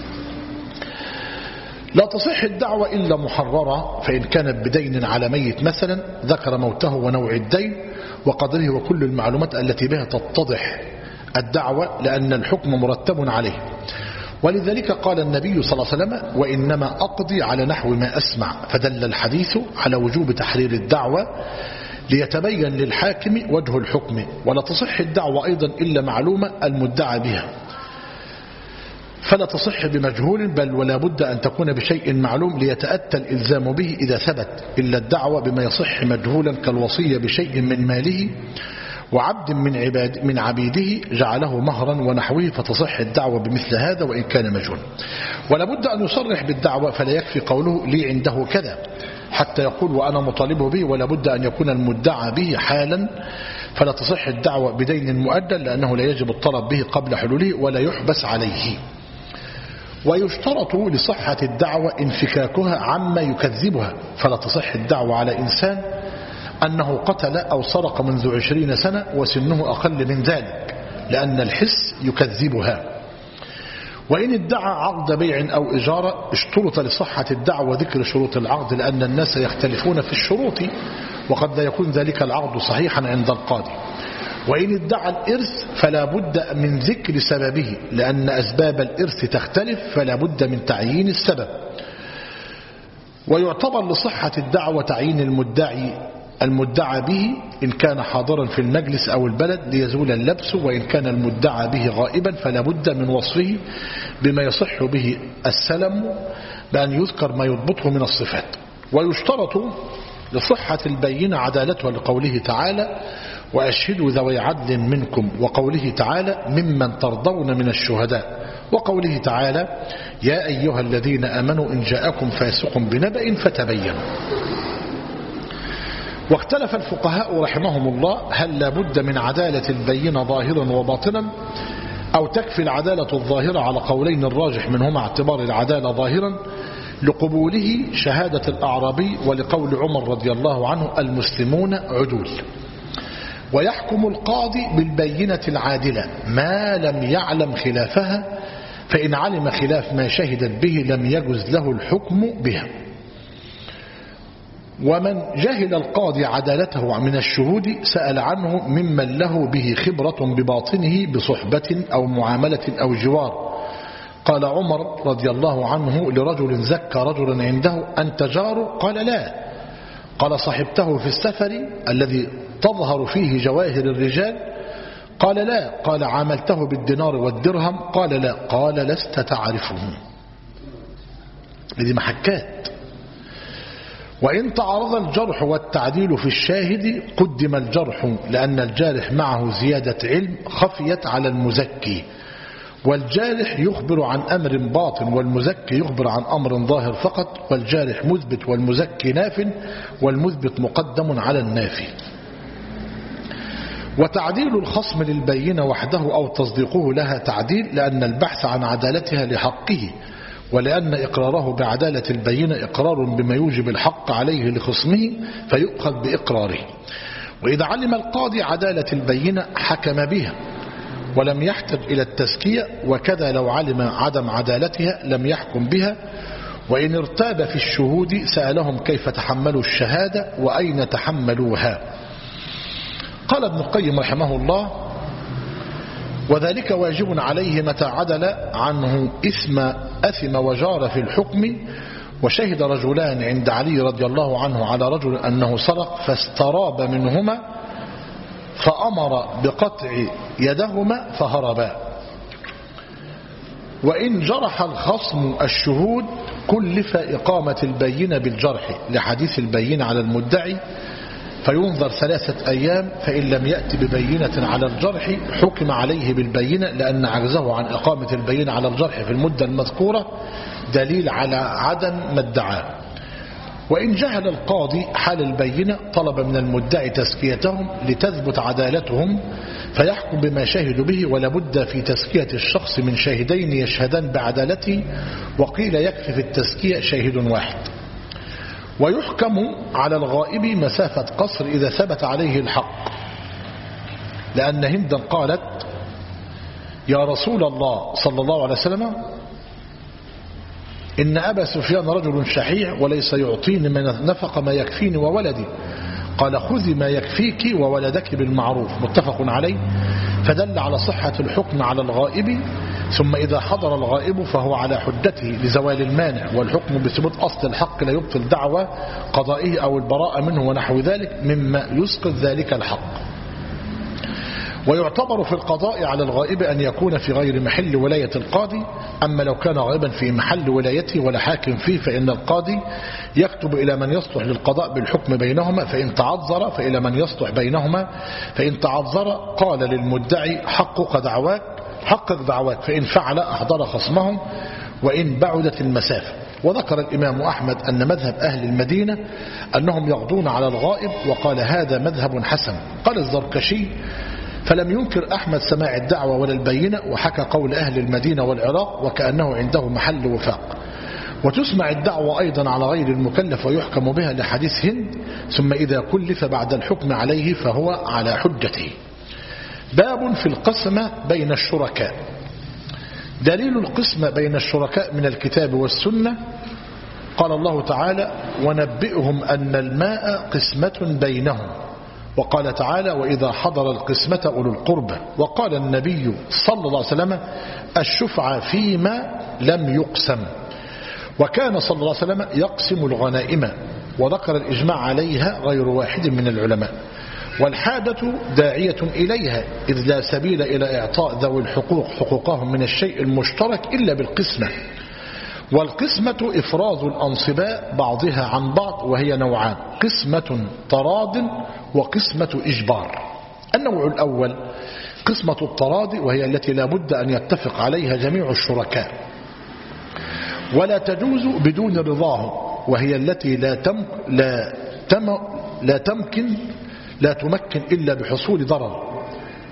لا تصح الدعوة إلا محررة، فإن كانت بدين على ميت مثلا ذكر موته ونوع الدين وقدره وكل المعلومات التي بها تتضح الدعوة، لأن الحكم مرتب عليه. ولذلك قال النبي صلى الله عليه وسلم وإنما أقضي على نحو ما أسمع، فدل الحديث على وجوب تحرير الدعوة ليتبين للحاكم وجه الحكم. ولا تصح الدعوة أيضا إلا معلومة المدعى بها، فلا تصح بمجهول، بل ولا بد أن تكون بشيء معلوم ليتأتى الإلزام به إذا ثبت، إلا الدعوة بما يصح مجهولا كالوصية بشيء من ماله وعبد من عبيده جعله مهرا ونحوه، فتصح الدعوة بمثل هذا وإن كان مجهولا. ولا بد أن يصرح بالدعوة، فلا يكفي قوله لي عنده كذا حتى يقول وأنا مطالبه به، ولا بد أن يكون المدعى به حالا، فلا تصح الدعوة بدين مؤجل لأنه لا يجب الطلب به قبل حلوله ولا يحبس عليه. ويشترط لصحة الدعوة انفكاكها عما يكذبها، فلا تصح الدعوة على إنسان أنه قتل أو سرق منذ 20 سنة وسنه أقل من ذلك، لأن الحس يكذبها. وإن ادعى عقد بيع أو إجارة اشترط لصحة الدعوة ذكر شروط العقد، لأن الناس يختلفون في الشروط وقد لا يكون ذلك العقد صحيحا عند القاضي. وإن ادعى الإرث فلا بد من ذكر سببه، لأن أسباب الإرث تختلف فلا بد من تعيين السبب. ويعتبر لصحة الدعوة تعيين المدعى به إن كان حاضرا في المجلس أو البلد ليزول اللبس، وإن كان المدعى به غائبا فلا بد من وصفه بما يصح به السلم بأن يذكر ما يضبطه من الصفات. ويشترط لصحة البينة عدالتها لقوله تعالى وأشهدوا ذوي عدل منكم، وقوله تعالى ممن ترضون من الشهداء، وقوله تعالى يا أيها الذين آمنوا إن جاءكم فاسق بنبأ فتبينوا. واختلف الفقهاء رحمهم الله هل لا بد من عدالة البينة ظاهرا وباطنا أو تكفي العدالة الظاهرة، على قولين الراجح منهما اعتبار العدالة ظاهرا لقبوله شهادة الأعرابي، ولقول عمر رضي الله عنه المسلمون عدول. ويحكم القاضي بالبينة العادلة ما لم يعلم خلافها، فإن علم خلاف ما شهدت به لم يجز له الحكم بها. ومن جهل القاضي عدالته من الشهود سأل عنه ممن له به خبرة بباطنه بصحبة أو معاملة أو جوار. قال عمر رضي الله عنه لرجل زكى رجلا عنده أنت جاره؟ قال لا. قال صحبته في السفر الذي تظهر فيه جواهر الرجال؟ قال لا. قال عاملته بالدينار والدرهم؟ قال لا. قال لست تعرفه. هذه محكات. وإن تعارض الجرح والتعديل في الشاهد قدم الجرح، لأن الجارح معه زيادة علم خفيت على المزكي، والجارح يخبر عن أمر باطن والمزكي يخبر عن أمر ظاهر فقط، والجارح مثبت والمزكي ناف، والمثبت مقدم على النافي. وتعديل الخصم للبينة وحده أو تصديقه لها تعديل، لأن البحث عن عدالتها لحقه، ولأن إقراره بعدالة البينة إقرار بما يوجب الحق عليه لخصمه فيؤخذ بإقراره. وإذا علم القاضي عدالة البينة حكم بها ولم يحتج إلى التزكية، وكذا لو علم عدم عدالتها لم يحكم بها. وإن ارتاب في الشهود سألهم كيف تحملوا الشهادة وأين تحملوها. قال ابن القيم رحمه الله وذلك واجب عليه متى عدل عنه أثم وجار في الحكم. وشهد رجلان عند علي رضي الله عنه على رجل أنه سرق فاستراب منهما فأمر بقطع يدهما فهربا. وإن جرح الخصم الشهود كلف إقامة البينة بالجرح لحديث البينة على المدعي، فينظر 3 أيام، فإن لم يأتي ببينة على الجرح حكم عليه بالبينة، لأن عجزه عن إقامة البينة على الجرح في المدة المذكورة دليل على عدم ما ادعاه. وإن جهل القاضي حال البينة طلب من المدعي تزكيتهم لتثبت عدالتهم، فيحكم بما شهدوا به، ولا بد في تزكية الشخص من شاهدين يشهدان بعدالته، وقيل يكفي في التزكية شاهد واحد. ويحكم على الغائب مسافة قصر إذا ثبت عليه الحق، لأن هندا قالت يا رسول الله صلى الله عليه وسلم إن أبا سفيان رجل شحيح وليس يعطيني من النفق ما يكفيني وولدي، قال خذي ما يكفيك وولدك بالمعروف، متفق عليه. فدل على صحة الحكم على الغائب. ثم إذا حضر الغائب فهو على حدته لزوال المانع، والحكم بثبوت أصل الحق لا يبطل دعوى قضائه أو البراءة منه ونحو ذلك مما يسقط ذلك الحق. ويعتبر في القضاء على الغائب أن يكون في غير محل ولاية القاضي، أما لو كان غائبا في محل ولايته ولا حاكم فيه فإن القاضي يكتب إلى من يصلح للقضاء بالحكم بينهما، فإن تعذر فإلى من يصلح بينهما، فإن تعذر قال للمدعي حقق دعواك، فإن فعل أحضر خصمهم وإن بعدت المسافة. وذكر الإمام أحمد أن مذهب أهل المدينة أنهم يقضون على الغائب، وقال هذا مذهب حسن. قال الزركشي فلم ينكر أحمد سماع الدعوة ولا البينة، وحكى قول أهل المدينة والعراق وكأنه عنده محل وفاق. وتسمع الدعوة أيضا على غير المكلف ويحكم بها لحديث هند، ثم إذا كلف بعد الحكم عليه فهو على حجته. باب في القسمة بين الشركاء. دليل القسمة بين الشركاء من الكتاب والسنة، قال الله تعالى ونبئهم أن الماء قسمة بينهم، وقال تعالى وإذا حضر القسمة أولو القربى، وقال النبي صلى الله عليه وسلم الشفعة فيما لم يقسم، وكان صلى الله عليه وسلم يقسم الغنائم، وذكر الإجماع عليها غير واحد من العلماء. والحاجة داعية إليها، إذ لا سبيل إلى إعطاء ذوي الحقوق حقوقهم من الشيء المشترك إلا بالقسمة. والقسمة إفراز الأنصباء بعضها عن بعض، وهي نوعان: قسمة تراض وقسمة إجبار. النوع الأول قسمة التراضي، وهي التي لا بد أن يتفق عليها جميع الشركاء ولا تجوز بدون رضاهم، وهي التي لا تمكن إلا بحصول ضرر.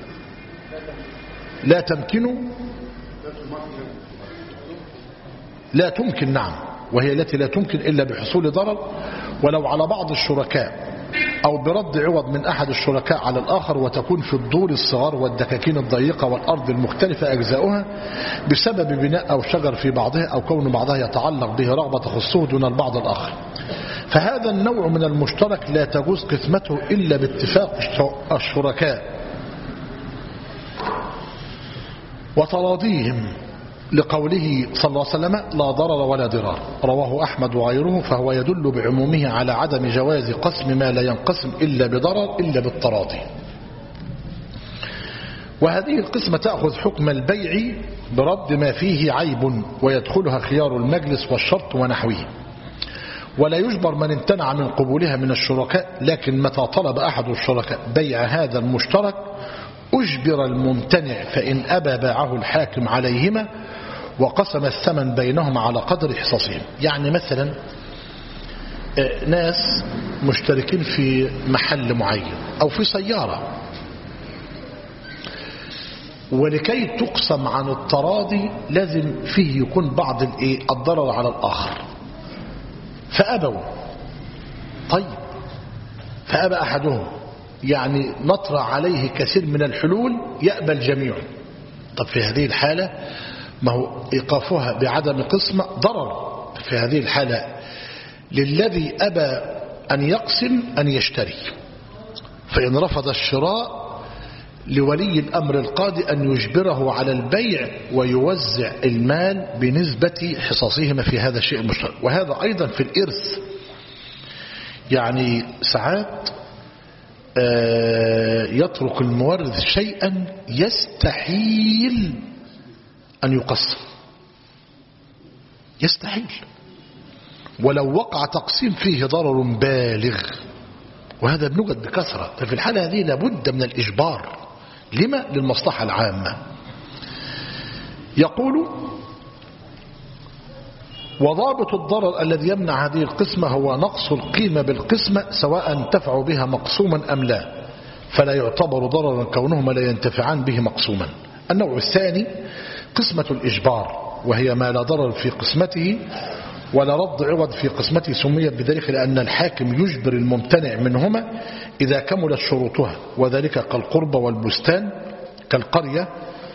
لا تمكن نعم، وهي التي لا تمكن إلا بحصول ضرر، ولو على بعض الشركاء أو برد عوض من أحد الشركاء على الآخر، وتكون في الدور الصغار والدكاكين الضيقة والأرض المختلفة أجزاؤها بسبب بناء أو شجر في بعضها، أو كون بعضها يتعلق به رغبة تخصه دون البعض الآخر. فهذا النوع من المشترك لا تجوز قسمته إلا باتفاق الشركاء وتراضيهم، لقوله صلى الله عليه وسلم لا ضرر ولا ضرار، رواه أحمد وغيره، فهو يدل بعمومه على عدم جواز قسم ما لا ينقسم إلا بضرر إلا بالتراضي. وهذه القسمة تأخذ حكم البيع برد ما فيه عيب، ويدخلها خيار المجلس والشرط ونحوه، ولا يجبر من امتنع من قبولها من الشركاء، لكن متى طلب أحد الشركاء بيع هذا المشترك أجبر الممتنع، فإن أبى باعه الحاكم عليهما وقسم الثمن بينهم على قدر حصصهم. يعني مثلا ناس مشتركين في محل معين أو في سيارة، ولكي تقسم عن التراضي لازم فيه يكون بعض الضرر على الآخر، فأبوا. طيب فأبى أحدهم، يعني نطرح عليه كثير من الحلول يأبى الجميع. طب في هذه الحالة ما هو إيقافها بعدم قسمة ضرر. في هذه الحالة للذي أبى أن يقسم أن يشتري، فإن رفض الشراء لولي الأمر القاضي أن يجبره على البيع ويوزع المال بنسبة حصصهما في هذا الشيء المشترك. وهذا أيضا في الإرث، يعني ساعات يترك المورث شيئا يستحيل أن يقسم، يستحيل. ولو وقع تقسيم فيه ضرر بالغ، وهذا بنوجد بكثرة، ففي الحالة هذه لابد من الإجبار. لما؟ للمصلحة العامة. يقول: وضابط الضرر الذي يمنع هذه القسمة هو نقص القيمة بالقسمة سواء انتفعوا بها مقسوما أم لا، فلا يعتبر ضررا كونهما لا ينتفعان به مقسوما. النوع الثاني قسمة الإجبار، وهي ما لا ضرر في قسمته ولا رد عوض في قسمته، سميت بذلك لأن الحاكم يجبر الممتنع منهما إذا كملت شروطها، وذلك كالقرب والبستان، كالقرية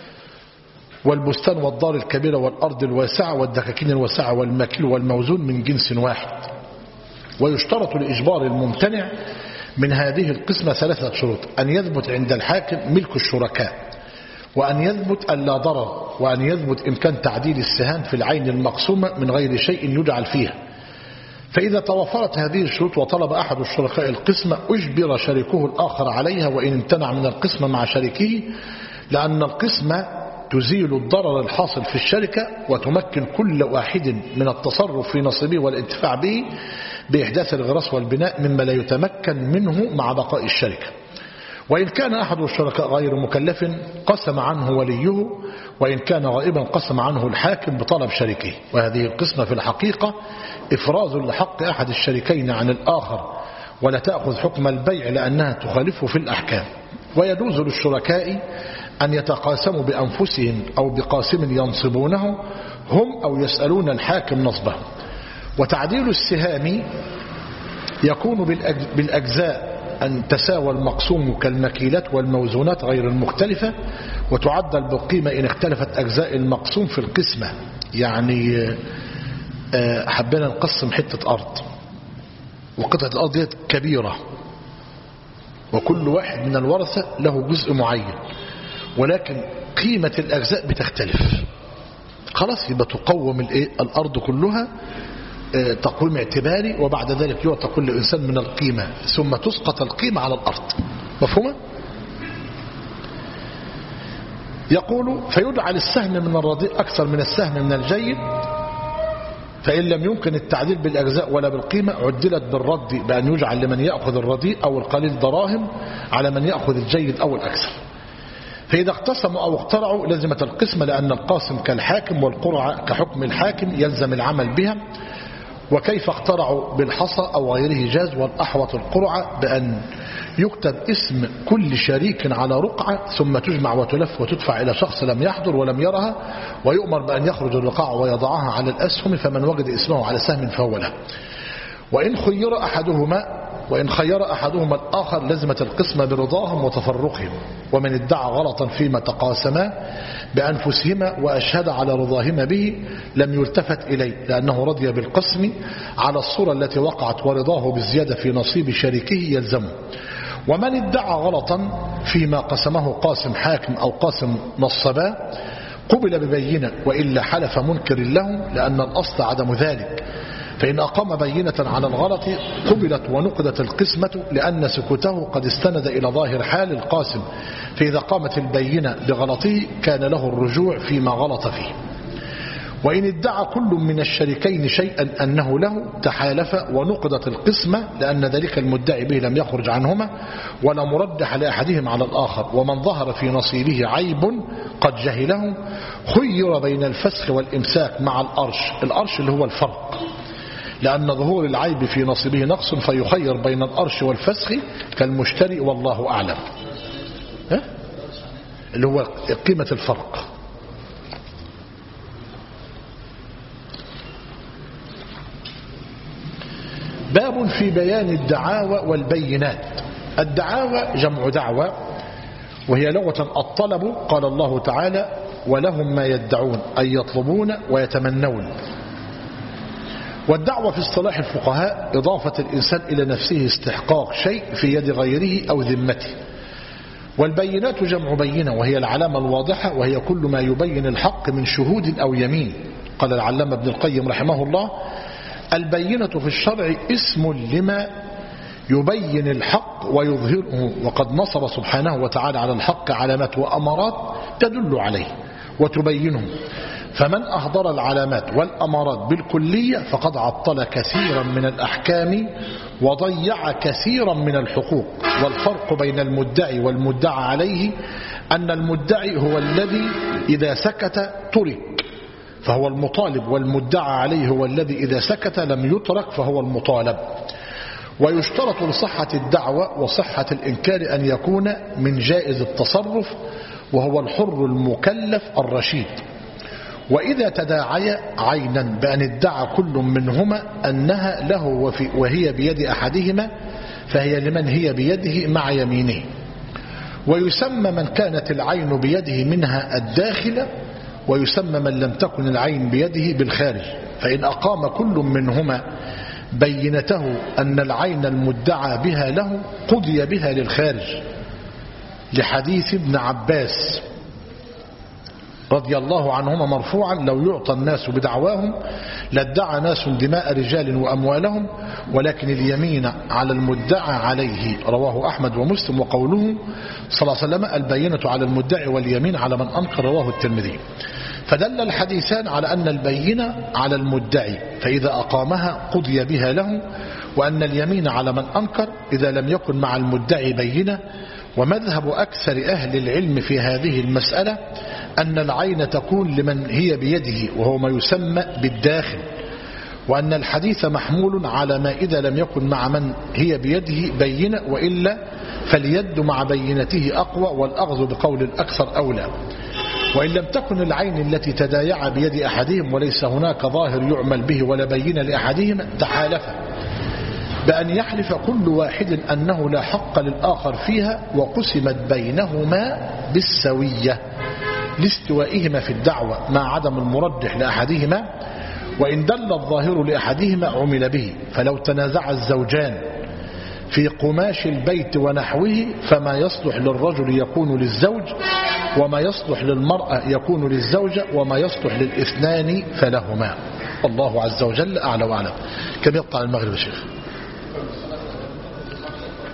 والبستان والدار الكبيرة والأرض الواسعة والدكاكين الواسعة والمكيل والموزون من جنس واحد. ويشترط لإجبار الممتنع من هذه القسمة 3 شروط: أن يثبت عند الحاكم ملك الشركاء، وأن يثبت ألا ضرر، وأن يثبت إمكان تعديل السهام في العين المقسومة من غير شيء يجعل فيها. فإذا توفرت هذه الشروط وطلب أحد الشركاء القسمة أجبر شريكه الآخر عليها وإن امتنع من القسمة مع شريكه، لأن القسمة تزيل الضرر الحاصل في الشركة وتمكن كل واحد من التصرف في نصيبه والانتفاع به بإحداث الغراس والبناء مما لا يتمكن منه مع بقاء الشركة. وإن كان أحد الشركاء غير مكلف قسم عنه وليه، وإن كان غائبا قسم عنه الحاكم بطلب شريكه. وهذه القسمة في الحقيقة إفراز لحق أحد الشريكين عن الآخر، ولا تأخذ حكم البيع لأنها تخالفه في الأحكام. ويجوز للشركاء أن يتقاسموا بأنفسهم أو بقاسم ينصبونه هم أو يسألون الحاكم نصبه. وتعديل السهام يكون بالأجزاء أن تساوى المقسوم كالمكيلات والموزونات غير المختلفة، وتعدل بالقيمة إن اختلفت أجزاء المقسوم في القسمة. يعني حبينا نقسم حتة أرض، وقطعة الأرض دي كبيرة، وكل واحد من الورثة له جزء معين، ولكن قيمة الأجزاء بتختلف. خلاص يبقى تقوم الأرض كلها تقويم اعتباري، وبعد ذلك يعطى كل إنسان من القيمة، ثم تسقط القيمة على الأرض. مفهومة؟ يقول: فيجعل السهم من الرديء أكثر من السهم من الجيد، فإن لم يمكن التعديل بالأجزاء ولا بالقيمة عدلت بالرد بأن يجعل لمن يأخذ الرديء أو القليل دراهم على من يأخذ الجيد أو الأكثر. فإذا اقتسموا أو اقترعوا لزمت القسمة، لأن القاسم كالحاكم والقرعة كحكم الحاكم يلزم العمل بها. وكيف اقترعوا بالحصى أو غيره جاز، والأحوط القرعة بأن يكتب اسم كل شريك على رقعة ثم تجمع وتلف وتدفع إلى شخص لم يحضر ولم يرها، ويؤمر بأن يخرج الرقاع ويضعها على الأسهم، فمن وجد اسمه على سهم فهو له. وإن خير أحدهما الآخر لزمت القسمة برضاهم وتفرقهم. ومن ادعى غلطا فيما تقاسما بأنفسهما وأشهد على رضاهما به لم يلتفت إليه، لأنه رضي بالقسم على الصورة التي وقعت، ورضاه بالزيادة في نصيب شريكه يلزمه. ومن ادعى غلطا فيما قسمه قاسم حاكم أو قاسم نصبا قبل ببينة، وإلا حلف منكر له، لأن الأصل عدم ذلك. فإن أقام بينة على الغلط قبلت ونقدت القسمة، لأن سكوته قد استند إلى ظاهر حال القاسم، فإذا قامت البينة بغلطه كان له الرجوع فيما غلط فيه. وإن ادعى كل من الشريكين شيئا أنه له تحالف ونقدت القسمة، لأن ذلك المدعي به لم يخرج عنهما ولا مرجح لأحدهم على الآخر. ومن ظهر في نصيبه عيب قد جهله خير بين الفسخ والإمساك مع الأرش اللي هو الفرق، لأن ظهور العيب في نصيبه نقص، فيخير بين الأرش والفسخ كالمشتري، والله أعلم. اللي هو قيمة الفرق. باب في بيان الدعاوى والبينات. الدعاوى جمع دعوى، وهي لغة الطلب. قال الله تعالى: ولهم ما يدعون، أي يطلبون ويتمنون. والدعوة في اصطلاح الفقهاء إضافة الإنسان إلى نفسه استحقاق شيء في يد غيره أو ذمته. والبينات جمع بينة، وهي العلامة الواضحة، وهي كل ما يبين الحق من شهود أو يمين. قال العلامة ابن القيم رحمه الله: البينة في الشرع اسم لما يبين الحق ويظهره، وقد نصب سبحانه وتعالى على الحق علامات وأمارات تدل عليه وتبينه، فمن أهدر العلامات والأمارات بالكلية فقد عطل كثيرا من الأحكام وضيع كثيرا من الحقوق. والفرق بين المدعي والمدعى عليه أن المدعي هو الذي إذا سكت ترك فهو المطالب، والمدعى عليه هو الذي إذا سكت لم يترك فهو المطالب. ويشترط لصحة الدعوة وصحة الإنكار أن يكون من جائز التصرف وهو الحر المكلف الرشيد. وإذا تداعي عينا بأن ادعى كل منهما أنها له وهي بيد أحدهما فهي لمن هي بيده مع يمينه. ويسمى من كانت العين بيده منها الداخل، ويسمى من لم تكن العين بيده بالخارج. فإن أقام كل منهما بينته أن العين المدعى بها له قضي بها للخارج، لحديث ابن عباس رضي الله عنهما مرفوعا: لو يعطى الناس بدعواهم لادعى ناس دماء رجال وأموالهم ولكن اليمين على المدعى عليه. رواه أحمد ومسلم. وقوله صلى الله عليه وسلم: البينة على المدعي واليمين على من أنكر. رواه الترمذي. فدل الحديثان على أن البينة على المدعي فإذا أقامها قضي بها له، وأن اليمين على من أنكر إذا لم يكن مع المدعي بينة. ومذهب أكثر أهل العلم في هذه المسألة أن العين تكون لمن هي بيده وهو ما يسمى بالداخل، وأن الحديث محمول على ما إذا لم يكن مع من هي بيده بينة، وإلا فاليد مع بينته أقوى، والأخذ بقول الأكثر أولى. وإن لم تكن العين التي تدايع بيد أحدهم وليس هناك ظاهر يعمل به ولا بينة لأحدهم تحالف بأن يحلف كل واحد أنه لا حق للآخر فيها، وقسمت بينهما بالسوية لاستوائهما في الدعوة مع عدم المرجح لأحدهما. وإن دل الظاهر لأحدهما عمل به. فلو تنازع الزوجان في قماش البيت ونحوه فما يصلح للرجل يكون للزوج، وما يصلح للمرأة يكون للزوجة، وما يصلح للاثنان فلهما. الله عز وجل أعلى وأعلم. كم يقطع المغرب يا شيخ؟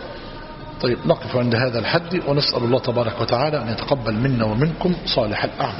طيب نقف عند هذا الحد، ونسأل الله تبارك وتعالى أن يتقبل منا ومنكم صالح الأعمال.